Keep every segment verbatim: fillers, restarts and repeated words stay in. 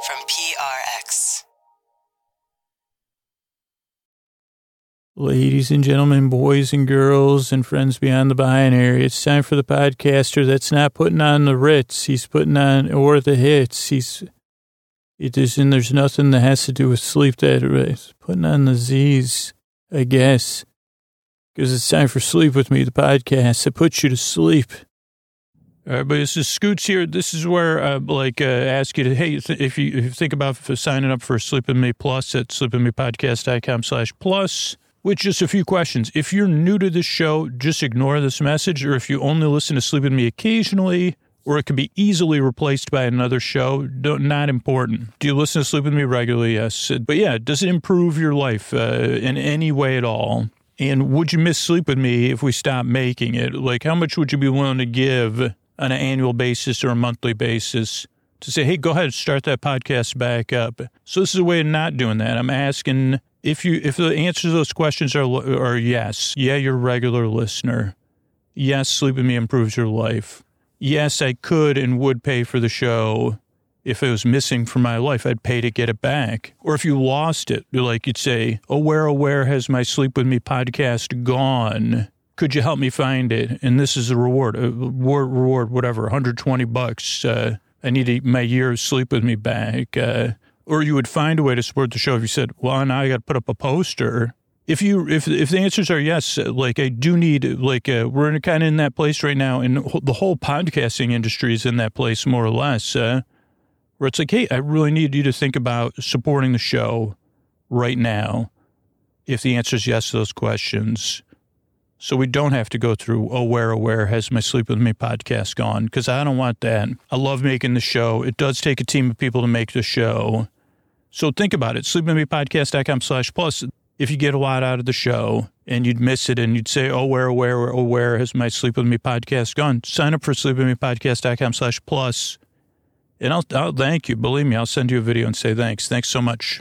from P R X. Ladies and gentlemen, boys and girls, and friends beyond the binary, it's time for the podcaster that's not putting on the Ritz. He's putting on, or the hits. He's, it is, and there's nothing that has to do with sleep that is putting on the Z's, I guess. Because it's time for Sleep With Me, the podcast that puts you to sleep. All right, but this is Scoots here. This is where I uh, like uh, ask you to, hey, if you, if you think about signing up for Sleep With Me Plus at sleep with me podcast dot com slash plus, with just a few questions. If you're new to this show, just ignore this message, or if you only listen to Sleep With Me occasionally, or it could be easily replaced by another show, don't, not important. Do you listen to Sleep With Me regularly? Yes. But yeah, does it improve your life uh, in any way at all? And would you miss Sleep With Me if we stopped making it? Like, how much would you be willing to give on an annual basis or a monthly basis to say, hey, go ahead, start that podcast back up? So this is a way of not doing that. I'm asking if you if the answers to those questions are are yes. Yeah, you're a regular listener. Yes, Sleep With Me improves your life. Yes, I could and would pay for the show. If it was missing from my life, I'd pay to get it back. Or if you lost it, like you'd say, oh, where, oh, where has my Sleep With Me podcast gone? Could you help me find it? And this is a reward, a reward, reward whatever, one hundred twenty bucks. Uh, I need a, my year of Sleep With Me back. Uh, or you would find a way to support the show if you said, well, now I got to put up a poster. If you, if if the answers are yes, like I do need, like uh, we're in kind of in that place right now, and the whole podcasting industry is in that place more or less, uh, where it's like, hey, I really need you to think about supporting the show right now. If the answer is yes to those questions, so we don't have to go through, oh, where, oh, where has my Sleep With Me podcast gone? Because I don't want that. I love making the show. It does take a team of people to make the show. So think about it. sleep with me podcast dot com slash plus. If you get a lot out of the show and you'd miss it and you'd say, oh, where, where, oh, where has my Sleep With Me podcast gone? Sign up for sleep with me podcast dot com slash plus. And I'll, I'll thank you. Believe me, I'll send you a video and say thanks. Thanks so much.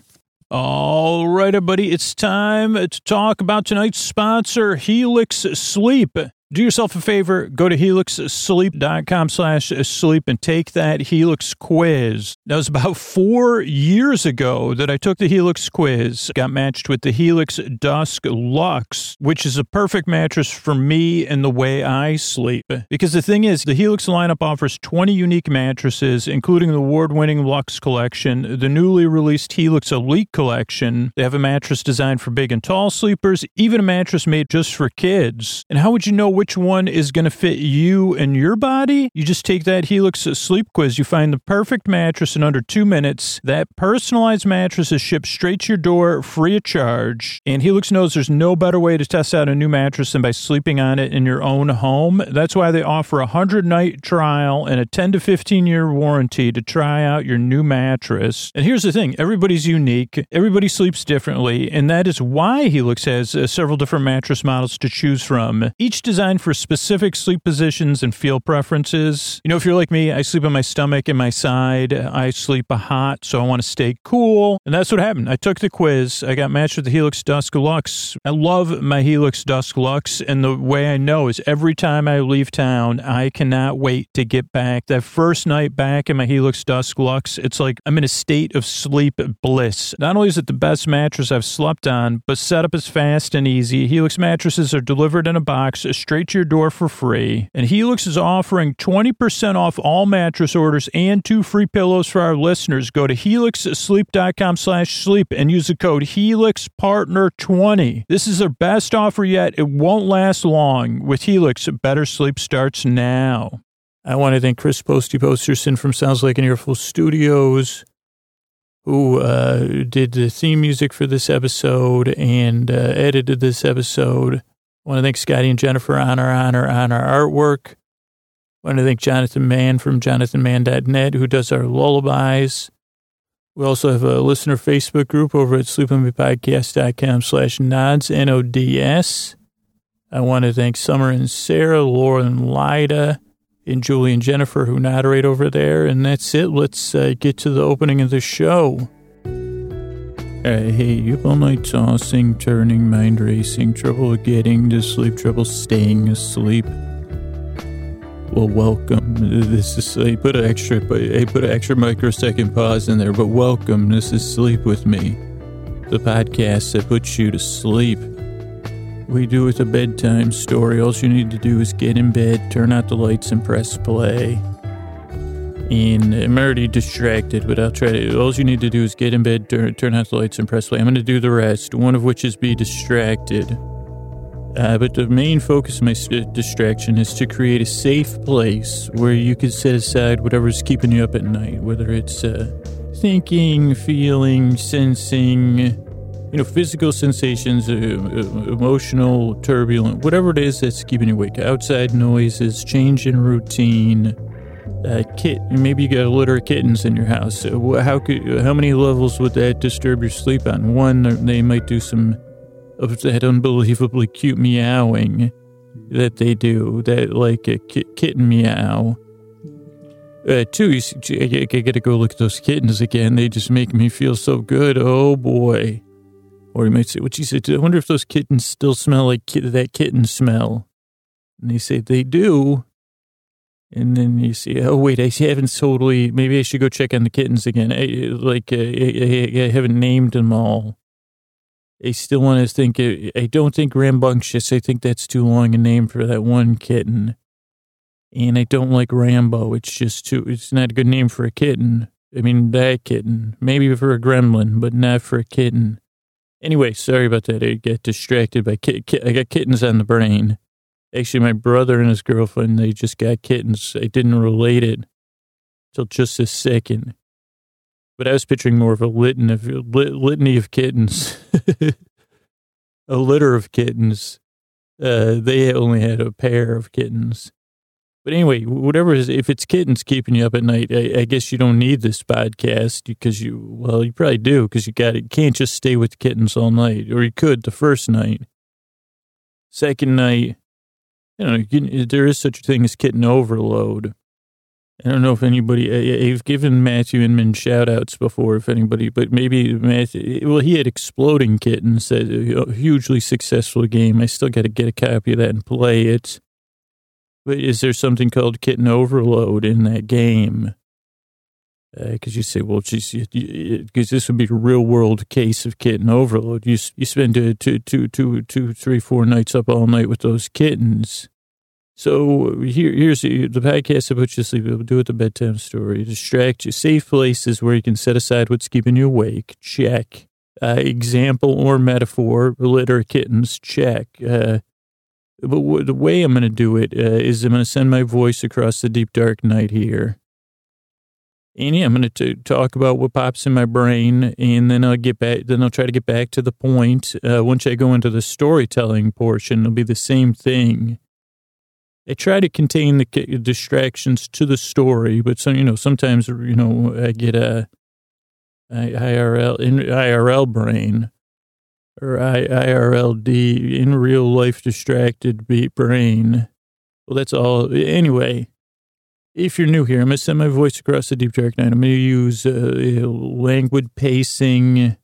All right, everybody, it's time to talk about tonight's sponsor, Helix Sleep. Do yourself a favor, go to helix sleep dot com slash sleep and take that Helix quiz. That was about four years ago that I took the Helix quiz, got matched with the Helix Dusk Luxe, which is a perfect mattress for me and the way I sleep. Because the thing is, the Helix lineup offers twenty unique mattresses, including the award-winning Luxe Collection, the newly released Helix Elite Collection. They have a mattress designed for big and tall sleepers, even a mattress made just for kids. And how would you know which Which one is going to fit you and your body? You just take that Helix Sleep Quiz. You find the perfect mattress in under two minutes. That personalized mattress is shipped straight to your door, free of charge. And Helix knows there's no better way to test out a new mattress than by sleeping on it in your own home. That's why they offer a hundred-night trial and a ten to fifteen-year warranty to try out your new mattress. And here's the thing. Everybody's unique. Everybody sleeps differently. And that is why Helix has uh, several different mattress models to choose from. Each designed for specific sleep positions and feel preferences. You know, if you're like me, I sleep on my stomach and my side. I sleep hot, so I want to stay cool. And that's what happened. I took the quiz. I got matched with the Helix Dusk Luxe. I love my Helix Dusk Luxe, and the way I know is every time I leave town, I cannot wait to get back. That first night back in my Helix Dusk Luxe, it's like I'm in a state of sleep bliss. Not only is it the best mattress I've slept on, but setup is fast and easy. Helix mattresses are delivered in a box straight to your door for free. And Helix is offering twenty percent off all mattress orders and two free pillows for our listeners. Go to helix sleep dot com slash sleep and use the code helix partner twenty. This is their best offer yet. It won't last long. With Helix, better sleep starts now. I want to thank Chris Posty Posterson from Sounds Like an Earful Studios, who uh, did the theme music for this episode and uh, edited this episode. I want to thank Scotty and Jennifer on our, on our, on our artwork. I want to thank Jonathan Mann from jonathan mann dot net, who does our lullabies. We also have a listener Facebook group over at sleep with me podcast dot com slash nods, N O D S. I want to thank Summer and Sarah, Laura and Lyda, and Julie and Jennifer, who narrate over there. And that's it. Let's uh, get to the opening of the show. I hate all night tossing, turning, mind racing, trouble getting to sleep, trouble staying asleep. Well, welcome. This is, I put an extra, I put an extra microsecond pause in there, but welcome. This is Sleep With Me, the podcast that puts you to sleep. We do it a bedtime story. All you need to do is get in bed, turn out the lights, and press play. And I'm already distracted, but I'll try to. All you need to do is get in bed, turn, turn out the lights, and press play. I'm going to do the rest, one of which is be distracted. Uh, but the main focus of my st- distraction is to create a safe place where you can set aside whatever's keeping you up at night, whether it's uh, thinking, feeling, sensing, you know, physical sensations, uh, emotional, turbulent, whatever it is that's keeping you awake. Outside noises, change in routine. Uh, kit, maybe you got a litter of kittens in your house. How could, how many levels would that disturb your sleep on? One, they might do some of that unbelievably cute meowing that they do, that like a ki- kitten meow. Uh, two, you see, I, I gotta go look at those kittens again. They just make me feel so good. Oh boy. Or you might say, what you said, I wonder if those kittens still smell like ki- that kitten smell. And they say they do. And then you see, oh wait, I haven't totally, maybe I should go check on the kittens again. I, like, uh, I, I, I haven't named them all. I still want to think, I don't think rambunctious. I think that's too long a name for that one kitten. And I don't like Rambo. It's just too, it's not a good name for a kitten. I mean, that kitten. Maybe for a gremlin, but not for a kitten. Anyway, sorry about that. I get distracted by, ki- ki- I got kittens on the brain. Actually, my brother and his girlfriend, they just got kittens. I didn't relate it till just a second. But I was picturing more of a litany of, lit, litany of kittens. A litter of kittens. Uh, they only had a pair of kittens. But anyway, whatever it is, if it's kittens keeping you up at night, I, I guess you don't need this podcast because you, well, you probably do because you got it. You can't just stay with kittens all night, or you could the first night. Second night, you know, you can, there is such a thing as kitten overload. I don't know if anybody, I, I've given Matthew Inman shout outs before, if anybody, but maybe Matthew, well, he had Exploding Kittens, that a hugely successful game. I still got to get a copy of that and play it. But is there something called kitten overload in that game? Because uh, you say, well, geez, because this would be a real world case of kitten overload. You you spend uh, two, two, two, two, three, four nights up all night with those kittens. So here, here's the, the podcast that puts you to sleep. We'll do it the bedtime story. Distract you. Safe places where you can set aside what's keeping you awake. Check. Uh, example or metaphor, litter of kittens. Check. Uh, but w- the way I'm going to do it uh, is I'm going to send my voice across the deep, dark night here. And yeah, I'm going to talk about what pops in my brain, and then I'll get back. Then I'll try to get back to the point. Uh, once I go into the storytelling portion, it'll be the same thing. I try to contain the distractions to the story, but some, you know, sometimes, you know, I get a, a I R L in I R L brain or I, IRLD in real life distracted brain. Well, that's all. Anyway, if you're new here, I'm going to send my voice across the deep dark night. I'm going to use uh, languid pacing,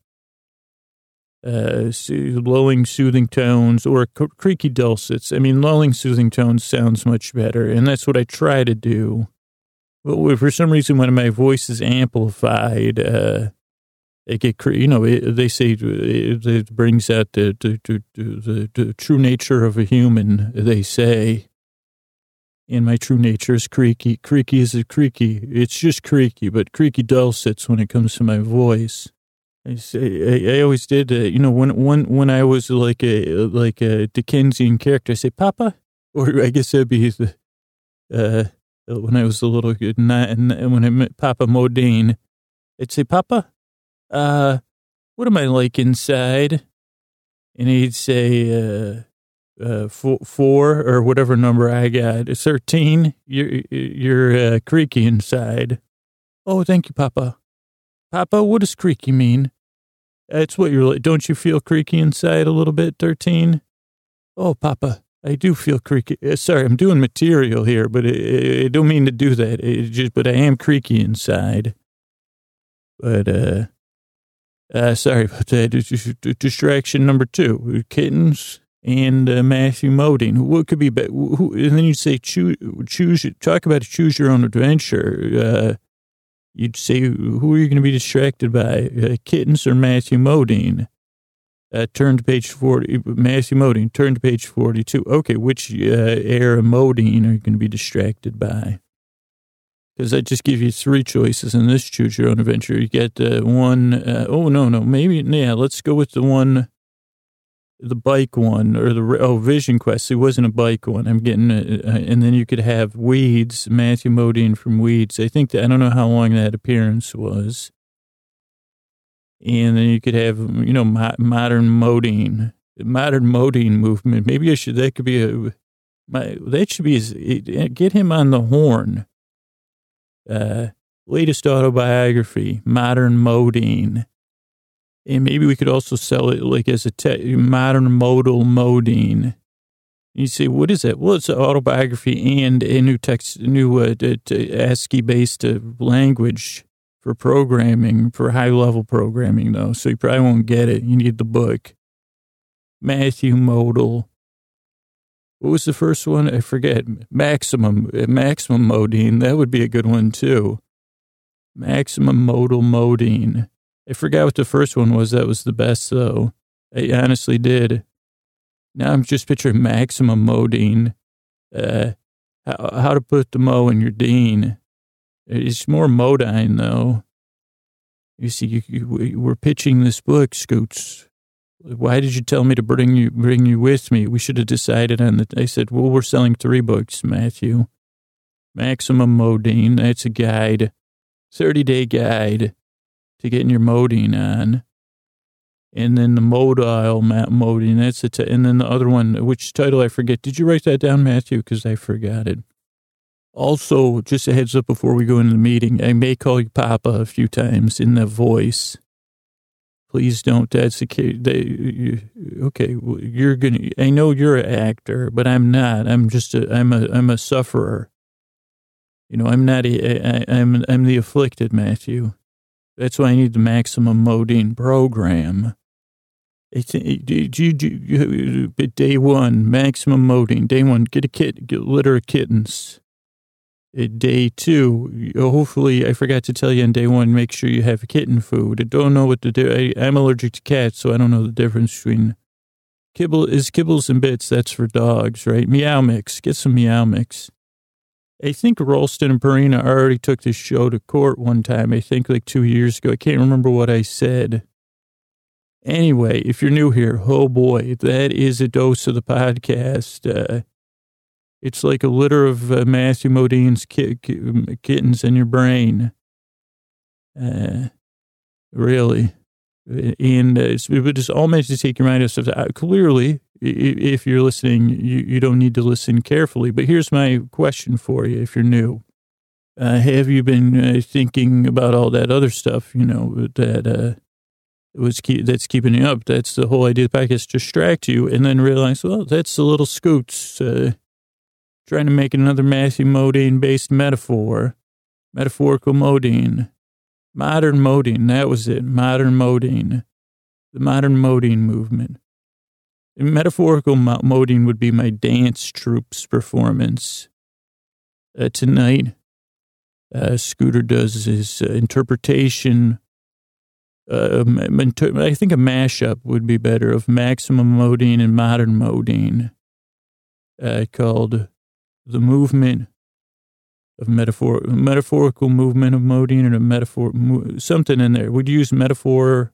Uh, lulling, soothing tones, or creaky dulcets. I mean, lulling, soothing tones sounds much better, and that's what I try to do. But for some reason, when my voice is amplified, uh, it get you know it, they say it, it brings out the the, the the the true nature of a human. They say, and my true nature is creaky. Creaky is a creaky. It's just creaky, but creaky dulcets when it comes to my voice. I say, I, I always did, uh, you know, when, when, when I was like a, like a Dickensian character, I say, Papa, or I guess that'd be the, uh, when I was a little kid, and when I met Papa Modine, I'd say, Papa, uh, what am I like inside? And he'd say, uh, uh, four, four or whatever number I got, thirteen, you're, you're, uh, creaky inside. Oh, thank you, Papa. Papa, what does creaky mean? It's what you're like. Don't you feel creaky inside a little bit, thirteen? Oh, Papa, I do feel creaky. Uh, sorry, I'm doing material here, but I, I don't mean to do that. It just, but I am creaky inside. But, uh, uh, sorry about that. Distraction number two, kittens and uh, Matthew Modine. What could be better? Who, and then you'd say, choose, choose, talk about a choose your own adventure. Uh, you'd say, who are you going to be distracted by, uh, kittens or Matthew Modine? Uh, turn to page forty, Matthew Modine, turn to page forty-two. Okay, which uh, era Modine are you going to be distracted by? Because I just give you three choices in this choose your own adventure. You get uh, one, uh, oh, no, no, maybe, yeah, let's go with the one, the bike one, or the, oh, Vision Quest. It wasn't a bike one. I'm getting, uh, and then you could have Weeds, Matthew Modine from Weeds. I think that, I don't know how long that appearance was. And then you could have, you know, mo- modern Modine, modern Modine movement. Maybe I should, that could be a, my, that should be, his, get him on the horn. Uh, latest autobiography, modern Modine. And maybe we could also sell it like as a te- modern modal Modine. You say, what is that? Well, it's an autobiography and a new text, new uh, t- t- ASCII-based uh, language for programming, for high-level programming, though. So you probably won't get it. You need the book. Matthew Modal. What was the first one? I forget. Maximum, Maximum Modine. That would be a good one, too. Maximum Modal Modine. I forgot what the first one was. That was the best, though. I honestly did. Now I'm just picturing Maximum Modine. Uh, how, how to put the Mo in your Dean. It's more Modine, though. You see, you, you, we're pitching this book, Scoots. Why did you tell me to bring you bring you with me? We should have decided on the. I said, well, we're selling three books, Matthew. Maximum Modine. That's a guide, thirty-day guide to getting your Modine on. And then the Modal Modine. That's a. T- and then the other one, which title I forget. Did you write that down, Matthew? Because I forgot it. Also, just a heads up before we go into the meeting, I may call you Papa a few times in the voice. Please don't. That's the case. They, okay, you're gonna. I know you're an actor, but I'm not. I'm just a. I'm a. I'm a sufferer. You know, I'm not a. I, I'm. I'm the afflicted, Matthew. That's why I need the Maximum Modine program. It's day one, Maximum Modine. Day one, get a kit, get a litter of kittens. Day two, hopefully, I forgot to tell you on day one, make sure you have kitten food. I don't know what to do. I, I'm allergic to cats, so I don't know the difference between kibble is kibbles and bits. That's for dogs, right? Meow Mix. Get some Meow Mix. I think Ralston and Perina already took this show to court one time. I think like two years ago. I can't remember what I said. Anyway, if you're new here, oh boy, that is a dose of the podcast. Uh, It's like a litter of uh, Matthew Modine's ki- ki- kittens in your brain. Uh, really. And uh, it's, it just all meant to take your mind off stuff. Uh, clearly, if you're listening, you, you don't need to listen carefully. But here's my question for you if you're new. Uh, have you been uh, thinking about all that other stuff, you know, that uh, was keep, that's keeping you up? That's the whole idea of the podcast, distract you, and then realize, well, that's the little Scoots, uh, trying to make another Matthew Modine-based metaphor. Metaphorical Modine. Modern Modine, that was it. Modern Modine. The modern Modine movement. And metaphorical Modine would be my dance troupe's performance. Uh, tonight, uh, Scooter does his uh, interpretation. Uh, I think a mashup would be better of Maximum Modine and Modern Modine. Uh, called The Movement of Metaphor, Metaphorical Movement of Modine, and a metaphor, something in there. We'd use metaphorical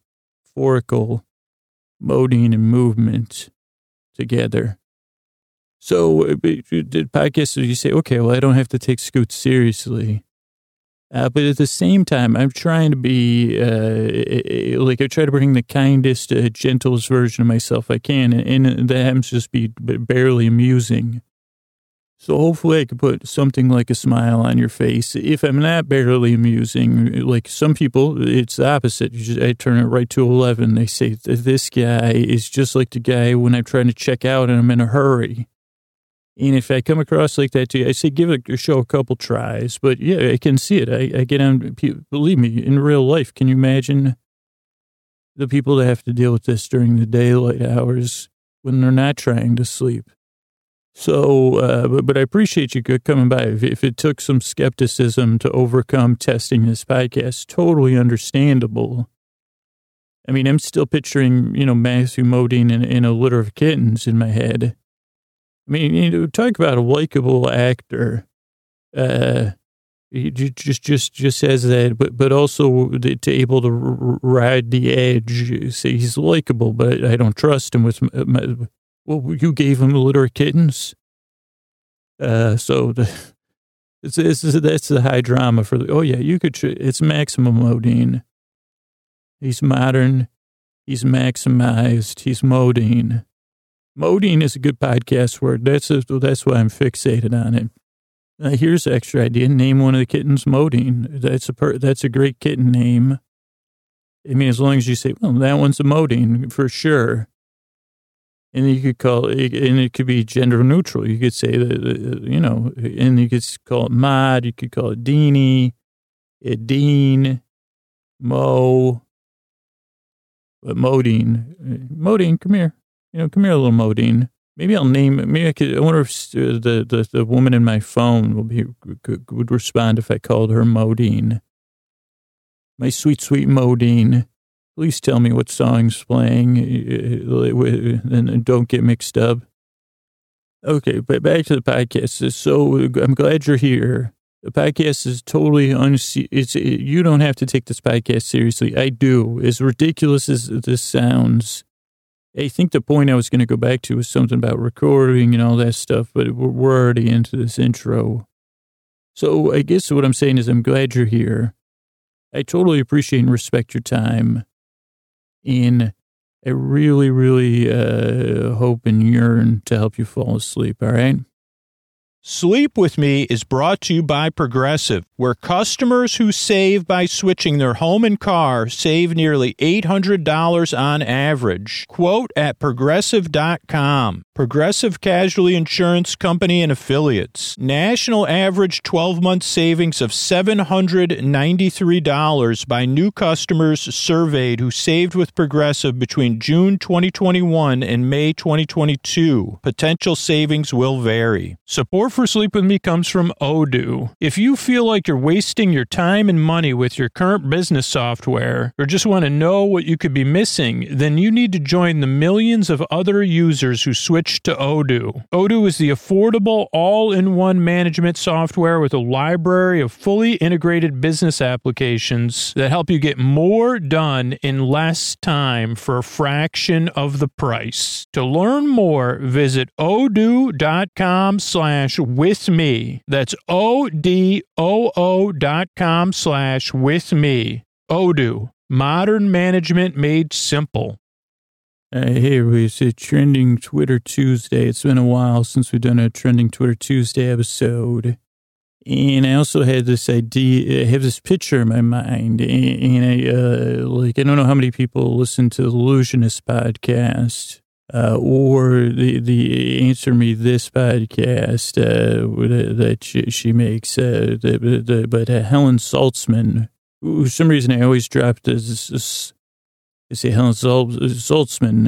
Modine and movement together. So, the podcast, you say, okay, well, I don't have to take Scoot seriously. Uh, but at the same time, I'm trying to be, uh, like, I try to bring the kindest, uh, gentlest version of myself I can, and, and that happens to just be barely amusing. So hopefully I could put something like a smile on your face. If I'm not barely amusing, like some people, it's the opposite. You just, I turn it right to eleven. They say, this guy is just like the guy when I'm trying to check out and I'm in a hurry. And if I come across like that to you, I say, give a show a couple tries. But yeah, I can see it. I, I get on, believe me, in real life, can you imagine the people that have to deal with this during the daylight hours when they're not trying to sleep. So, uh, but, but I appreciate you coming by. If, if it took some skepticism to overcome testing this podcast, totally understandable. I mean, I'm still picturing, you know, Matthew Modine in, in a litter of kittens in my head. I mean, you know, talk about a likable actor. Uh, he just, just, just has that, but, but also to able to ride the edge. Say he's likable, but I don't trust him with my, well, you gave him a litter of kittens. Uh, so the, it's, it's, that's the high drama for the, oh yeah, you could, it's Maximum Modine. He's modern. He's maximized. He's Modine. Modine is a good podcast word. That's a, that's why I'm fixated on it. Uh, here's an extra idea. Name one of the kittens Modine. That's a per, that's a great kitten name. I mean, as long as you say, well, that one's a Modine for sure. And you could call it, and it could be gender neutral. You could say that, you know, and you could call it Mod. You could call it Deanie, Dean, Mo. But Modine, Modine, come here. You know, come here, little Modine. Maybe I'll name it. Maybe I could. I wonder if the the, the woman in my phone will be would respond if I called her Modine. My sweet, sweet Modine. Please tell me what song's playing, and don't get mixed up. Okay, but back to the podcast. So I'm glad you're here. The podcast is totally unse- it's it, you don't have to take this podcast seriously. I do. As ridiculous as this sounds, I think the point I was going to go back to was something about recording and all that stuff, but we're, we're already into this intro. So I guess what I'm saying is I'm glad you're here. I totally appreciate and respect your time. And I really, really uh, hope and yearn to help you fall asleep, all right? Sleep With Me is brought to you by Progressive, where customers who save by switching their home and car save nearly eight hundred dollars on average. Quote at progressive dot com. Progressive Casualty Insurance Company and Affiliates. National average twelve-month savings of seven hundred ninety-three dollars by new customers surveyed who saved with Progressive between June twenty twenty-one and May twenty twenty-two. Potential savings will vary. Support for Sleep With Me comes from Odoo. If you feel like you're wasting your time and money with your current business software, or just want to know what you could be missing, then you need to join the millions of other users who switch to Odoo. Odoo is the affordable, all-in-one management software with a library of fully integrated business applications that help you get more done in less time for a fraction of the price. To learn more, visit odoo.com slash with me. That's O-D-O-O dot com slash with me. Odoo. Modern management made simple. Uh, hey, everybody, it's a Trending Twitter Tuesday. It's been a while since we've done a Trending Twitter Tuesday episode. And I also had this idea, I have this picture in my mind. And, and I, uh, like, I don't know how many people listen to the Illusionist podcast. Uh, or the, the Answer Me This podcast, uh, that she, she makes, uh, the, the, but uh, Helen Saltzman, who, for some reason I always dropped this, this I say Helen Saltzman,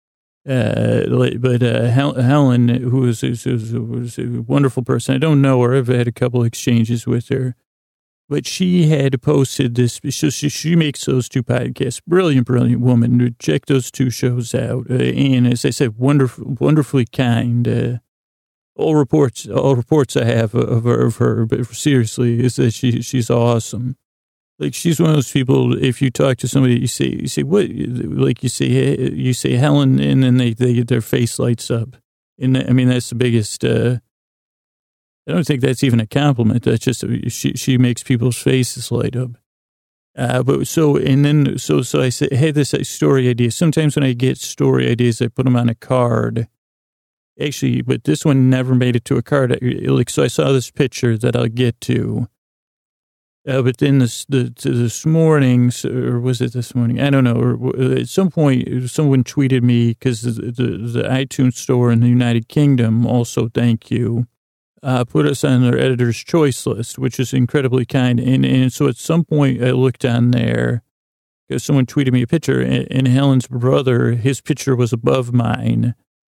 uh, but, uh, Helen, who is, was a wonderful person. I don't know her. I've had a couple exchanges with her. But she had posted this, so she, she makes those two podcasts. Brilliant, brilliant woman. Check those two shows out. Uh, and as I said, wonderful, wonderfully kind. Uh, all reports, all reports I have of her, of her, but seriously, is that she she's awesome. Like, she's one of those people, if you talk to somebody, you say, you say, what, like you say, you say Helen, and then they, they their face lights up. And I mean, that's the biggest, uh, I don't think that's even a compliment. That's just, she, she makes people's faces light up. Uh, but so, and then, so, so I said, hey, this story idea. Sometimes when I get story ideas, I put them on a card. Actually, but this one never made it to a card. Like, so I saw this picture that I'll get to. Uh, but then this, the, this morning, or was it this morning? I don't know. Or at some point, someone tweeted me, because the, the, the iTunes store in the United Kingdom, also thank you, Uh, put us on their editor's choice list, which is incredibly kind. And, and so at some point I looked on there because someone tweeted me a picture, and, and Helen's brother, his picture was above mine.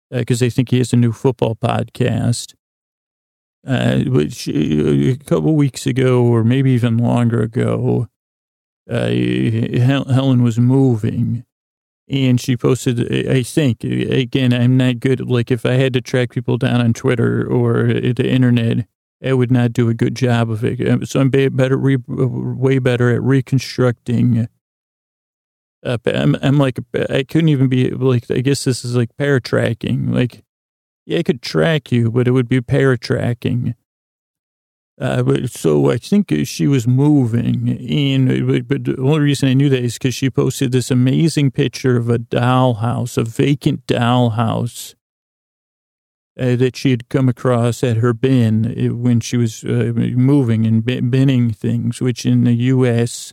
because uh, they think he has a new football podcast. Uh, which a couple weeks ago, or maybe even longer ago, uh, Helen was moving, and she posted, I think, again, I'm not good, like if I had to track people down on Twitter or the internet, I would not do a good job of it. So I'm better, re, way better at reconstructing. Uh, I'm, I'm like, I couldn't even be, like, I guess this is like paratracking, like, yeah, I could track you, but it would be paratracking. Uh, but so I think she was moving, and but the only reason I knew that is because she posted this amazing picture of a dollhouse, a vacant dollhouse uh, that she had come across at her bin when she was uh, moving and binning things, which in the U S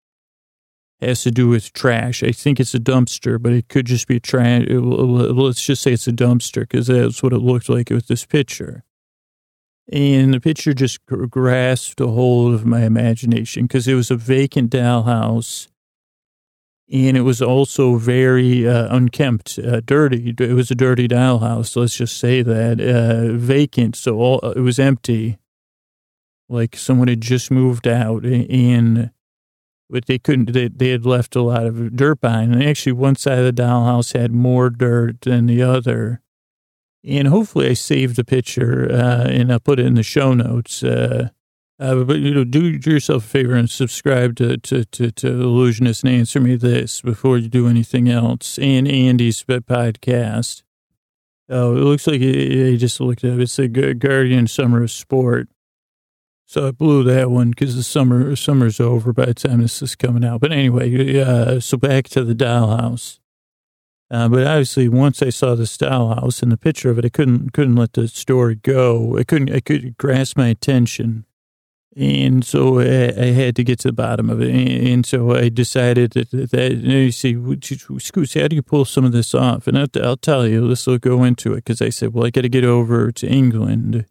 has to do with trash. I think it's a dumpster, but it could just be trash. Let's just say it's a dumpster because that's what it looked like with this picture. And the picture just grasped a hold of my imagination because it was a vacant dollhouse, and it was also very uh, unkempt, uh, dirty. It was a dirty dollhouse. Let's just say that uh, vacant. So all, it was empty, like someone had just moved out, and but they couldn't. They, they had left a lot of dirt behind. And actually, one side of the dollhouse had more dirt than the other. And hopefully I saved the picture, uh, and I'll put it in the show notes. Uh, uh, but, you know, do, do yourself a favor and subscribe to, to, to, to Illusionist and Answer Me This before you do anything else. And Andy's podcast. Oh, it looks like I just looked at it. It's a Guardian Summer of Sport. So I blew that one because the summer summer's over by the time this is coming out. But anyway, uh, so back to the dollhouse. Uh, but obviously, once I saw the dollhouse and the picture of it, I couldn't couldn't let the story go. I couldn't I couldn't grasp my attention, and so I, I had to get to the bottom of it. And, and so I decided that, that you see, Scoots, how do you pull some of this off? And I'll, I'll tell you, this will go into it because I said, well, I got to get over to England.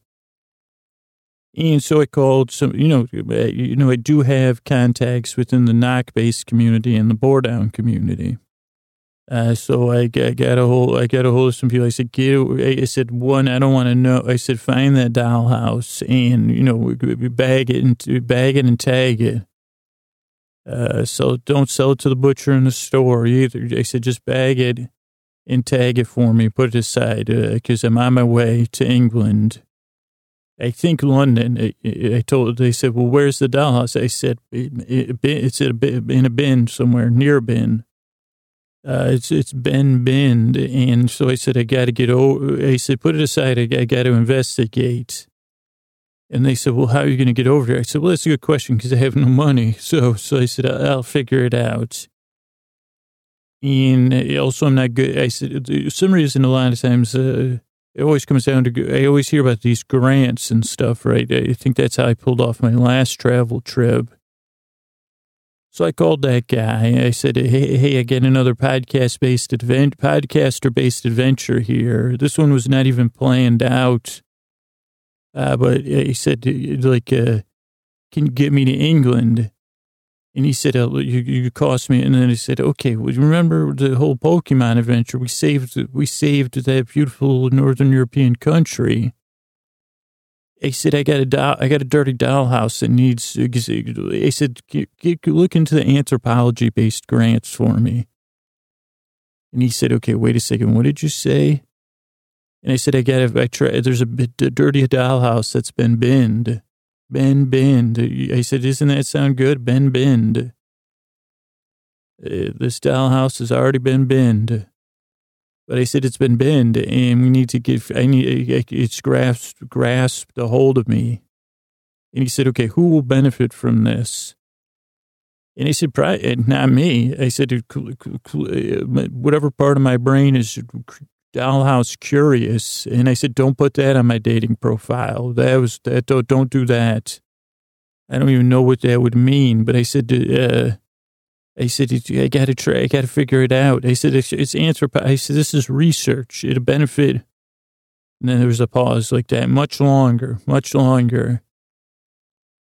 And so I called some, you know, you know, I do have contacts within the knock-based community and the bore-down community. Uh, so I got, I got a hold, I got a hold of some people. I said, get, I said, one, I don't want to know. I said, find that dollhouse and, you know, we, we bag it and bag it and tag it. Uh, so don't sell it to the butcher in the store either. I said, just bag it and tag it for me, put it aside, uh, cause I'm on my way to England. I think London. I, I told. They said, "Well, where's the dollhouse?" I said, it, "It's in a, in a bin somewhere near a bin. Uh, it's it's been binned." And so I said, "I got to get over." I said, "Put it aside. I, I got to investigate." And they said, "Well, how are you going to get over there?" I said, "Well, that's a good question because I have no money." So so I said, "I'll figure it out." And also, I'm not good. I said, for some reason, a lot of times. Uh, It always comes down to, I always hear about these grants and stuff, right? I think that's how I pulled off my last travel trip. So I called that guy. I said, hey, hey, I get another podcast-based event, podcaster-based adventure here. This one was not even planned out. Uh, but he said, like, uh, can you get me to England? And he said, oh, you, you cost me. And then he said, okay, well, remember the whole Pokemon adventure? We saved, we saved that beautiful Northern European country. He said, I got a doll, I got a dirty dollhouse that needs, he said, get, get, look into the anthropology-based grants for me. And he said, okay, wait a second. What did you say? And I said, I got a, I try, there's a, bit, a dirty dollhouse that's been binned. Ben Bend. I said, doesn't that sound good? Ben Bend. Uh, this dollhouse has already been binned. But I said, it's been binned, and we need to get, I need, it's grasped, grasped a hold of me. And he said, okay, who will benefit from this? And I said, probably, not me. I said, whatever part of my brain is dollhouse curious. And I said, don't put that on my dating profile. That was, that, don't, don't do that. I don't even know what that would mean. But I said, uh, I said, I got to try, I got to figure it out. I said, it's, it's anthrop. I said, this is research. It'll benefit. And then there was a pause like that, much longer, much longer.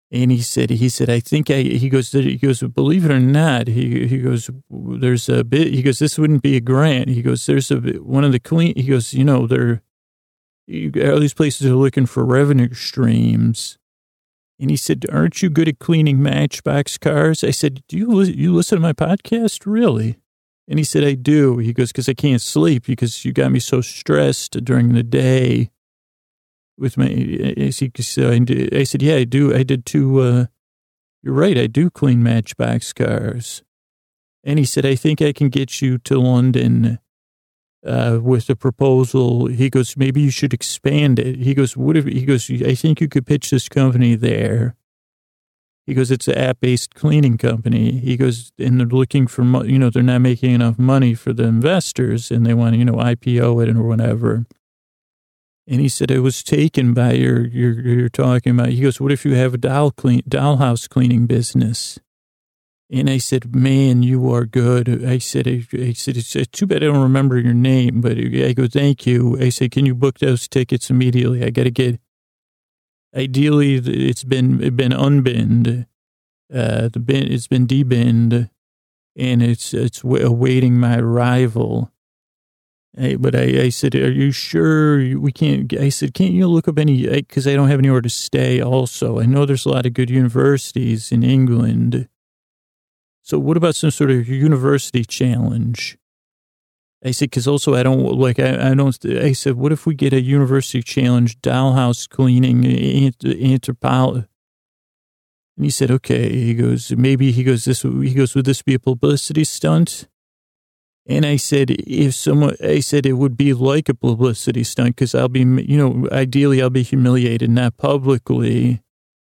And he said, he said, I think I, he goes, he goes, believe it or not, he, he goes, there's a bit, he goes, this wouldn't be a grant. He goes, there's a, one of the clean, he goes, you know, they're, all these places are looking for revenue streams. And he said, aren't you good at cleaning Matchbox cars? I said, do you, you listen to my podcast? Really? And he said, I do. He goes, because I can't sleep because you got me so stressed during the day. With my, I said, yeah, I do. I did too. Uh, you're right. I do clean Matchbox cars. And he said, I think I can get you to London uh, with a proposal. He goes, maybe you should expand it. He goes, what if, he goes, I think you could pitch this company there. He goes, it's an app-based cleaning company. He goes, and they're looking for, you know, they're not making enough money for the investors and they want to, you know, I P O it or whatever. And he said, I was taken by your, your, you're talking about, he goes, what if you have a doll clean, dollhouse cleaning business? And I said, man, you are good. I said, I, I said, it's too bad I don't remember your name, but I go, thank you. I said, can you book those tickets immediately? I got to get, ideally, it's been, it's been unbinned. Uh, the bin, it's been debinned and it's, it's awaiting my arrival. Hey, but I, I said, are you sure we can't, I said, can't you look up any, because I don't have anywhere to stay also. I know there's a lot of good universities in England. So what about some sort of university challenge? I said, because also I don't, like, I, I don't, I said, what if we get a university challenge, dollhouse cleaning, anthropology? And he said, okay. He goes, maybe, he goes, this, he goes, would this be a publicity stunt? And I said, if someone, I said it would be like a publicity stunt because I'll be, you know, ideally I'll be humiliated, not publicly.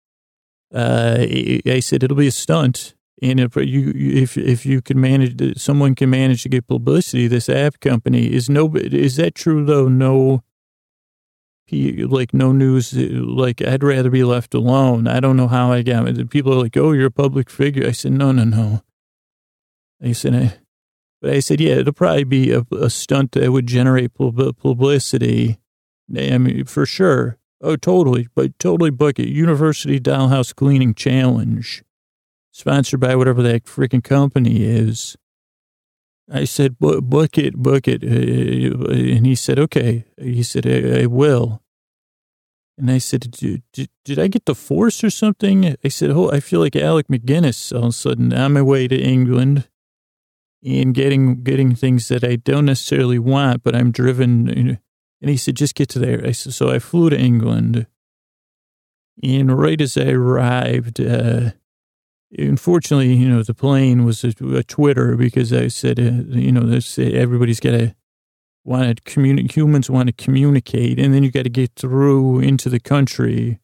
Uh, I said, it'll be a stunt. And if you, if, if you can manage, someone can manage to get publicity, this app company is no, is that true though? No, like no news, like I'd rather be left alone. I don't know how I got it. People are like, oh, you're a public figure. I said, no, no, no. I said, I, But I said, yeah, it'll probably be a, a stunt that would generate publicity. I mean, for sure. Oh, totally. But totally book it. University Dollhouse Cleaning Challenge. Sponsored by whatever that freaking company is. I said, book it, book it. And he said, okay. He said, I, I will. And I said, did, did, did I get the force or something? I said, oh, I feel like Alec McGinnis all of a sudden on my way to England. And getting getting things that I don't necessarily want, but I'm driven. You know, and he said, just get to there. I said, so I flew to England. And right as I arrived, uh, unfortunately, you know, the plane was a, a Twitter because I said, uh, you know, this, everybody's got to want to communicate. Humans want to communicate, and then you got to get through into the country.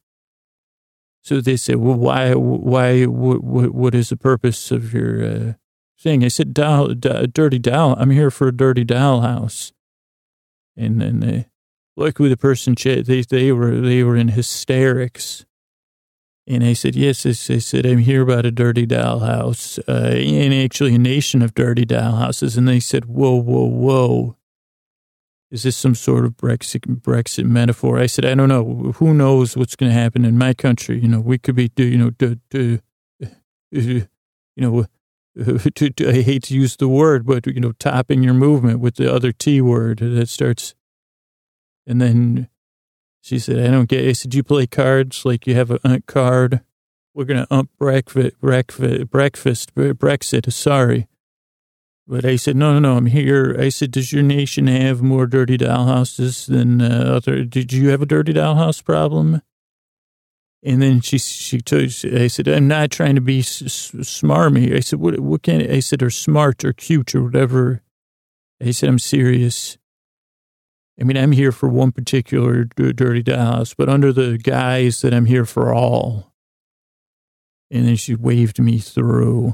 So they said, well, why, why, what, what, what is the purpose of your uh, thing? I said, doll, doll, dirty doll. I'm here for a dirty dollhouse. And then they, luckily the person, they, they were, they were in hysterics. And I said, yes, I said, I'm here about a dirty dollhouse, uh, and actually a nation of dirty dollhouses. And they said, whoa, whoa, whoa. Is this some sort of Brexit, Brexit metaphor? I said, I don't know. Who knows what's going to happen in my country? You know, we could be, you know, do, do, you know, To, to, I hate to use the word, but, you know, topping your movement with the other T word that starts. And then she said, I don't get it. I said, do you play cards like you have a uh, card? We're going to ump breakfast, breakfast, breakfast, Brexit. Sorry. But I said, no, no, no, I'm here. I said, does your nation have more dirty dollhouses than uh, other? Did you have a dirty dollhouse problem? And then she, she told, I said, I'm not trying to be s- s- smarmy. I said, what, what can I, I said, or smart or cute or whatever. I said, I'm serious. I mean, I'm here for one particular d- dirty dollhouse, but under the guise that I'm here for all. And then she waved me through.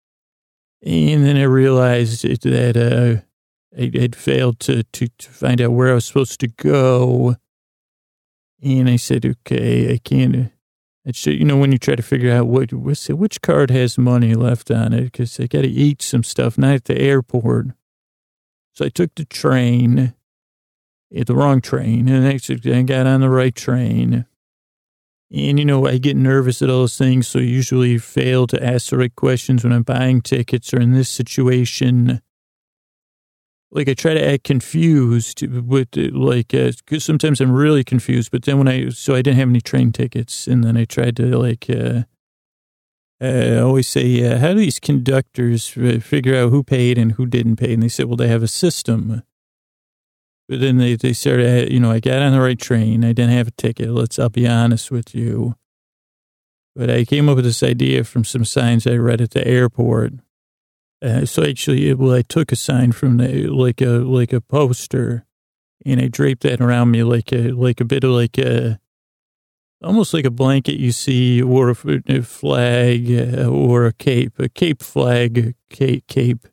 And then I realized that uh, I had failed to, to, to find out where I was supposed to go. And I said, okay, I can't. It's, you know, when you try to figure out what, which card has money left on it, because I got to eat some stuff, not at the airport. So I took the train, the wrong train, and I got on the right train. And, you know, I get nervous at all those things, so I usually fail to ask the right questions when I'm buying tickets, or in this situation, like I try to act confused with, like, uh, cause sometimes I'm really confused, but then when I, so I didn't have any train tickets, and then I tried to, like, uh, uh, I always say, uh, how do these conductors figure out who paid and who didn't pay? And they said, well, they have a system. But then they, they started, you know, I got on the right train. I didn't have a ticket. Let's, I'll be honest with you. But I came up with this idea from some signs I read at the airport. Uh, so actually, well, I took a sign from the, like a, like a poster, and I draped that around me like a, like a bit of like a, almost like a blanket you see, or a, a flag, uh, or a cape, a cape flag, cape, cape.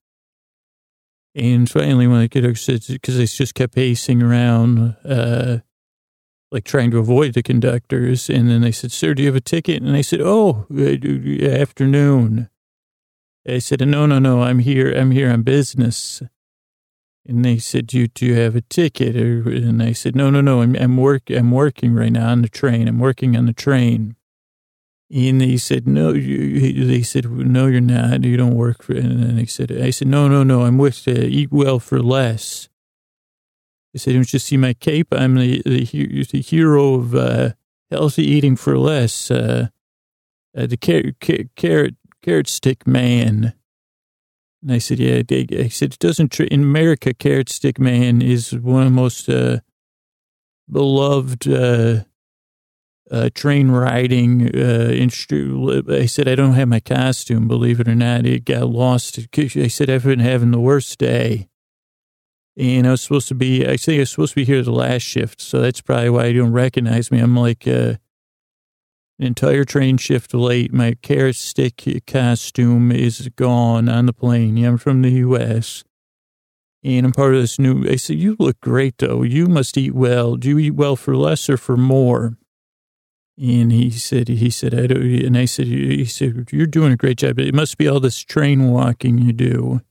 And finally, when I could, because I just kept pacing around, uh, like trying to avoid the conductors. And then they said, sir, do you have a ticket? And I said, oh, afternoon. I said, no, no, no, I'm here. I'm here on business. And they said, do you, do you have a ticket? And I said, no, no, no, I'm, I'm work, I'm working right now on the train. I'm working on the train. And they said, no, you, they said, no, you're not. You don't work for, and then they said, I said, no, no, no, I'm with uh, Eat Well for Less. They said, don't you see my cape? I'm the, the, the hero of uh, healthy eating for less, uh, uh, the carrot, carrot, carrot stick man. And I said, yeah, they, I said, it doesn't, tra- in America, Carrot Stick Man is one of the most uh, beloved uh Uh, train riding, uh, instru- I said, I don't have my costume, believe it or not. It got lost. I said, I've been having the worst day. And I was supposed to be, I think I was supposed to be here the last shift. So that's probably why you don't recognize me. I'm like, uh, an entire train shift late. My carrot stick costume is gone on the plane. Yeah, I'm from the U S And I'm part of this new, I said, you look great though. You must eat well. Do you eat well for less or for more? And he said, he said, I don't, and I said, he said, you're doing a great job. It must be all this train walking you do.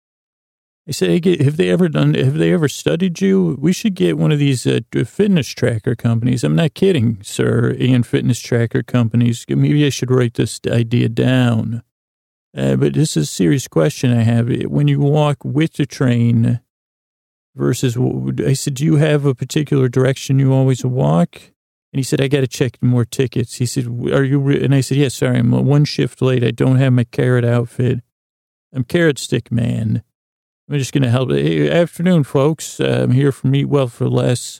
I said, I get, have they ever done, have they ever studied you? We should get one of these uh, fitness tracker companies. I'm not kidding, sir. And fitness tracker companies. Maybe I should write this idea down. Uh, but this is a serious question I have. When you walk with the train versus, I said, do you have a particular direction you always walk? And he said, I got to check more tickets. He said, are you, re-? And I said, yes, sorry, I'm one shift late. I don't have my carrot outfit. I'm Carrot Stick Man. I'm just going to help. Hey, afternoon, folks. Uh, I'm here for Eat Well for Less.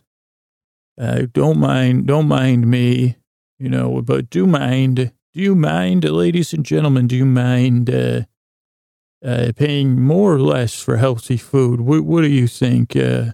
Uh, don't mind, don't mind me, you know, but do mind. Do you mind, ladies and gentlemen, do you mind uh, uh, paying more or less for healthy food? What, what do you think? Uh,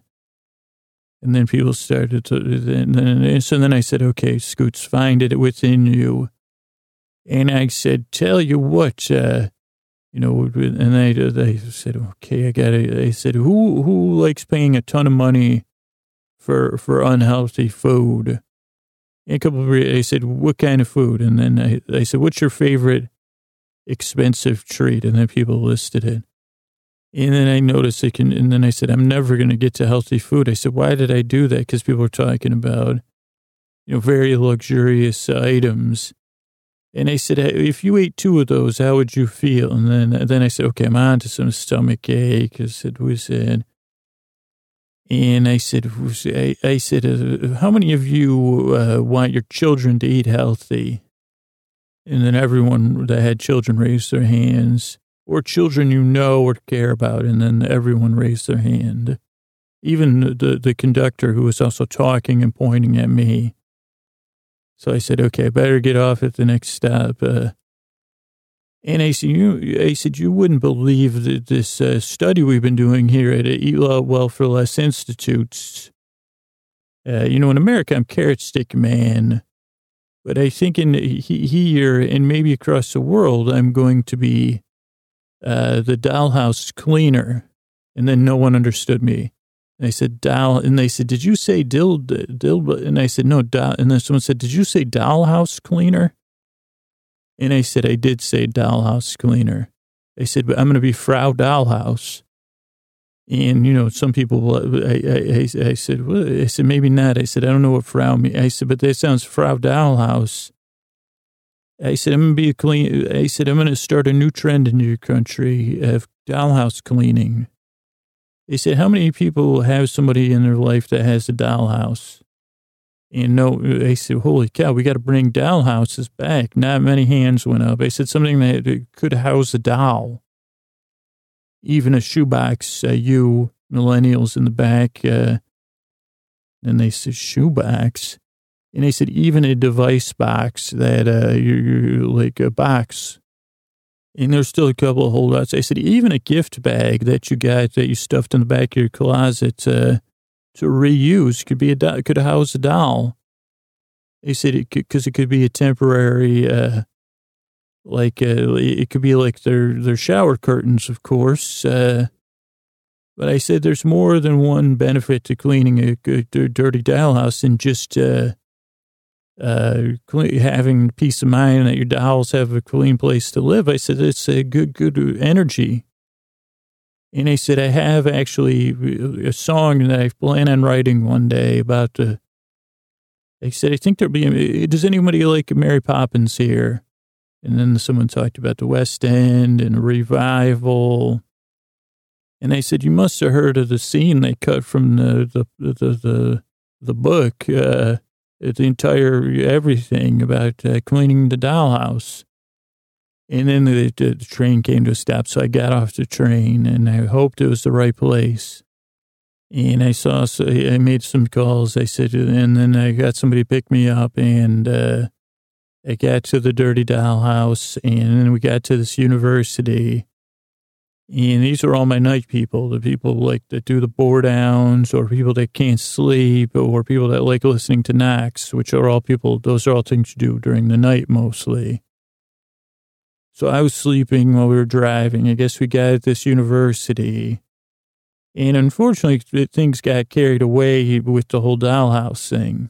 And then people started to, and then, so then I said, okay, Scoots, find it within you. And I said, tell you what, uh, you know, and they, they said, okay, I got it. They said, who, who likes paying a ton of money for, for unhealthy food? And a couple of, they said, what kind of food? And then I, I said, what's your favorite expensive treat? And then people listed it. And then I noticed it can, and then I said, I'm never going to get to healthy food. I said, why did I do that? Because people were talking about, you know, very luxurious items. And I said, if you ate two of those, how would you feel? And then, then I said, okay, I'm on to some stomach ache. I said, we said, and I said, I, I said, uh, how many of you uh, want your children to eat healthy? And then everyone that had children raised their hands. Or children you know or care about, and then everyone raised their hand. Even the, the conductor who was also talking and pointing at me. So I said, okay, I better get off at the next stop. Uh, and I said, you, I said, you wouldn't believe that this uh, study we've been doing here at Eat Well for Less Institutes. Uh, you know, in America, I'm Carrot Stick Man. But I think in he, here and maybe across the world, I'm going to be Uh, the dollhouse cleaner. And then no one understood me. And I said, doll, and they said, did you say dill, dill, and I said, no, doll, and then someone said, did you say dollhouse cleaner? And I said, I did say dollhouse cleaner. They said, but I'm going to be Frau Dollhouse. And, you know, some people, I, I, I said, well, I said, maybe not. I said, I don't know what Frau means. I said, but that sounds Frau Dollhouse. I said, I'm going to be a clean. I said, I'm going to start a new trend in your country of dollhouse cleaning. They said, how many people have somebody in their life that has a dollhouse? And no, I said, holy cow, we got to bring dollhouses back. Not many hands went up. I said, something that could house a doll. Even a shoebox, uh, you millennials in the back. Uh, and they said, shoebox. And they said, even a device box that, uh, you're, you're like a box. And there's still a couple of holdouts. I said, even a gift bag that you got, that you stuffed in the back of your closet, uh, to reuse could be a, do- could house a doll. They said it could, cause it could be a temporary, uh, like, uh, it could be like their, their shower curtains, of course. Uh, but I said, there's more than one benefit to cleaning a good, dirty dollhouse than just, uh, uh, having peace of mind that your dolls have a clean place to live. I said, it's a good, good energy. And I said, I have actually a song that I plan on writing one day about the, I said, I think there'll be, does anybody like Mary Poppins here? And then someone talked about the West End and a revival. And I said, you must have heard of the scene they cut from the, the, the, the, the book, uh, the entire everything about uh, cleaning the dollhouse. And then the, the train came to a stop, so I got off the train, and I hoped it was the right place. And I saw, so I made some calls. I said, and then I got somebody to pick me up, and uh, I got to the dirty dollhouse, and then we got to this university. And these are all my night people, the people like that do the bore downs, or people that can't sleep, or people that like listening to Knox, which are all people, those are all things you do during the night mostly. So I was sleeping while we were driving. I guess we got at this university. And unfortunately, things got carried away with the whole dollhouse thing.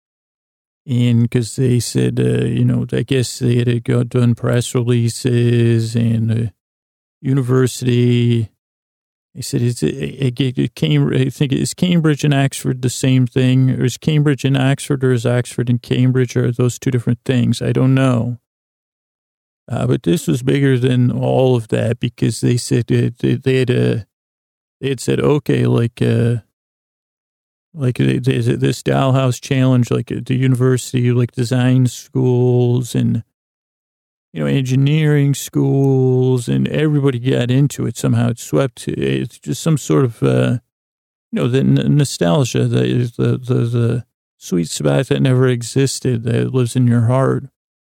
And because they said, uh, you know, I guess they had go done press releases and the university. They said, it's, it, it, it Cambridge, I think, is Cambridge and Oxford the same thing? Or is Cambridge and Oxford, or is Oxford and Cambridge, or are those two different things? I don't know. Uh, but this was bigger than all of that, because they said uh, they, they had uh, they had said, okay, like uh, like they, they, this dollhouse challenge, like at the university, like design schools and, you know, engineering schools, and everybody got into it somehow. It swept. It's just some sort of uh, you know, the n- nostalgia, that is the, the the sweet spot that never existed, that lives in your heart.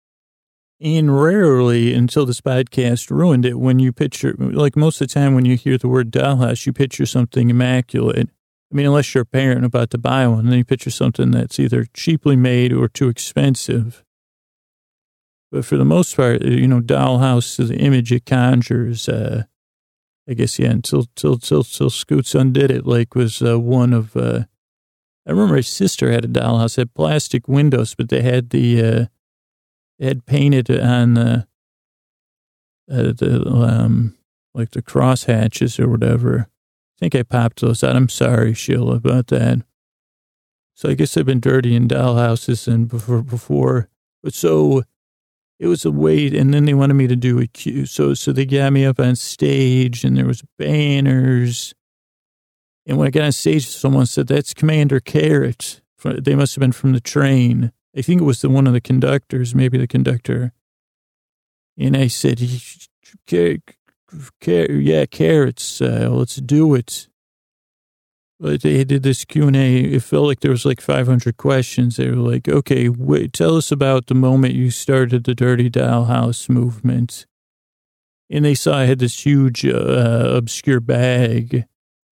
And rarely, until this podcast ruined it, when you picture, like most of the time when you hear the word dollhouse, you picture something immaculate. I mean, unless you're a parent about to buy one, then you picture something that's either cheaply made or too expensive. But for the most part, you know, dollhouse is the image it conjures. Uh, I guess, yeah, until, till, till, till Scoots undid it, like was uh, one of, uh, I remember my sister had a dollhouse, had plastic windows, but they had the, uh, had painted on the, uh, the um, like the cross hatches or whatever. I think I popped those out. I'm sorry, Sheila, about that. So I guess I've been dirty in dollhouses and before, before. But so it was a wait, and then they wanted me to do a cue. So, so they got me up on stage, and there was banners. And when I got on stage, someone said, "That's Commander Carrot." They must have been from the train. I think it was the one of the conductors, maybe the conductor. And I said, yeah, carrots, uh, let's do it. But they did this Q and A. It felt like there was like five hundred questions. They were like, okay, wait, tell us about the moment you started the Dirty Dollhouse movement. And they saw I had this huge, uh, obscure bag.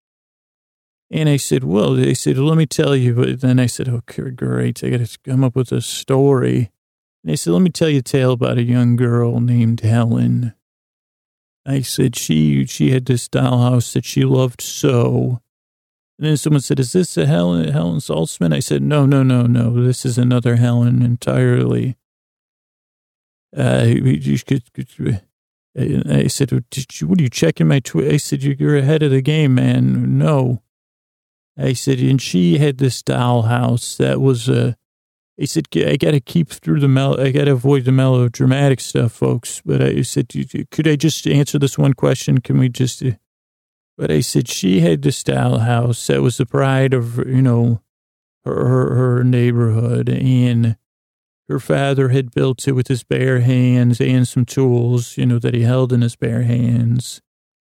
And I said, well, they said, let me tell you. But then I said, okay, great. I got to come up with a story. And they said, let me tell you a tale about a young girl named Helen. I said, she she had this dollhouse that she loved so. And then someone said, is this a Helen, Helen Saltzman? I said, no, no, no, no. This is another Helen entirely. Uh, you could, And I said, Did you, what are you checking my Twitter? I said, you're ahead of the game, man. No. I said, and she had this dollhouse that was, uh, I said, I got to keep through the mel, I got to avoid the melodramatic stuff, folks. But I said, could I just answer this one question? Can we just, uh, but I said, she had this dollhouse that was the pride of, you know, her, her, her neighborhood, and her father had built it with his bare hands and some tools, you know, that he held in his bare hands.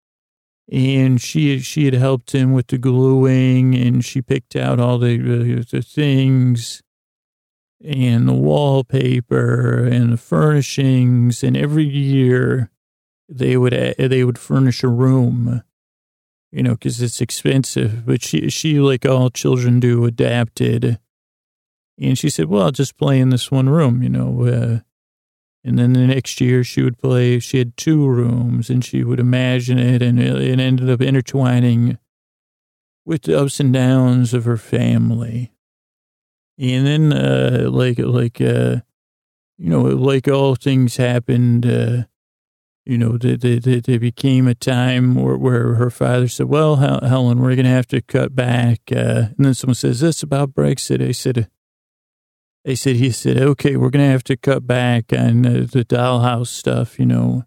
And she she had helped him with the gluing, and she picked out all the, uh, the things and the wallpaper and the furnishings. And every year they would they would furnish a room, you know, because it's expensive. But she she like all children do, adapted. And she said, well, I'll just play in this one room, you know. Uh, and then the next year she would play, she had two rooms, and she would imagine it, and it, it ended up intertwining with the ups and downs of her family. And then, uh, like, like, uh, you know, like all things happened, uh, you know, there they, they, they became a time where, where her father said, well, Helen, we're going to have to cut back. Uh, and then someone says, this about Brexit. I said, They said, he said, okay, we're going to have to cut back on uh, the dollhouse stuff, you know,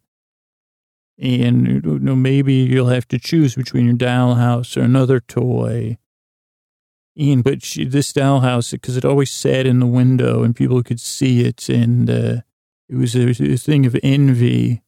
and, you know, maybe you'll have to choose between your dollhouse or another toy. And, but she, this dollhouse, because it always sat in the window and people could see it, and uh, it was a, a thing of envy.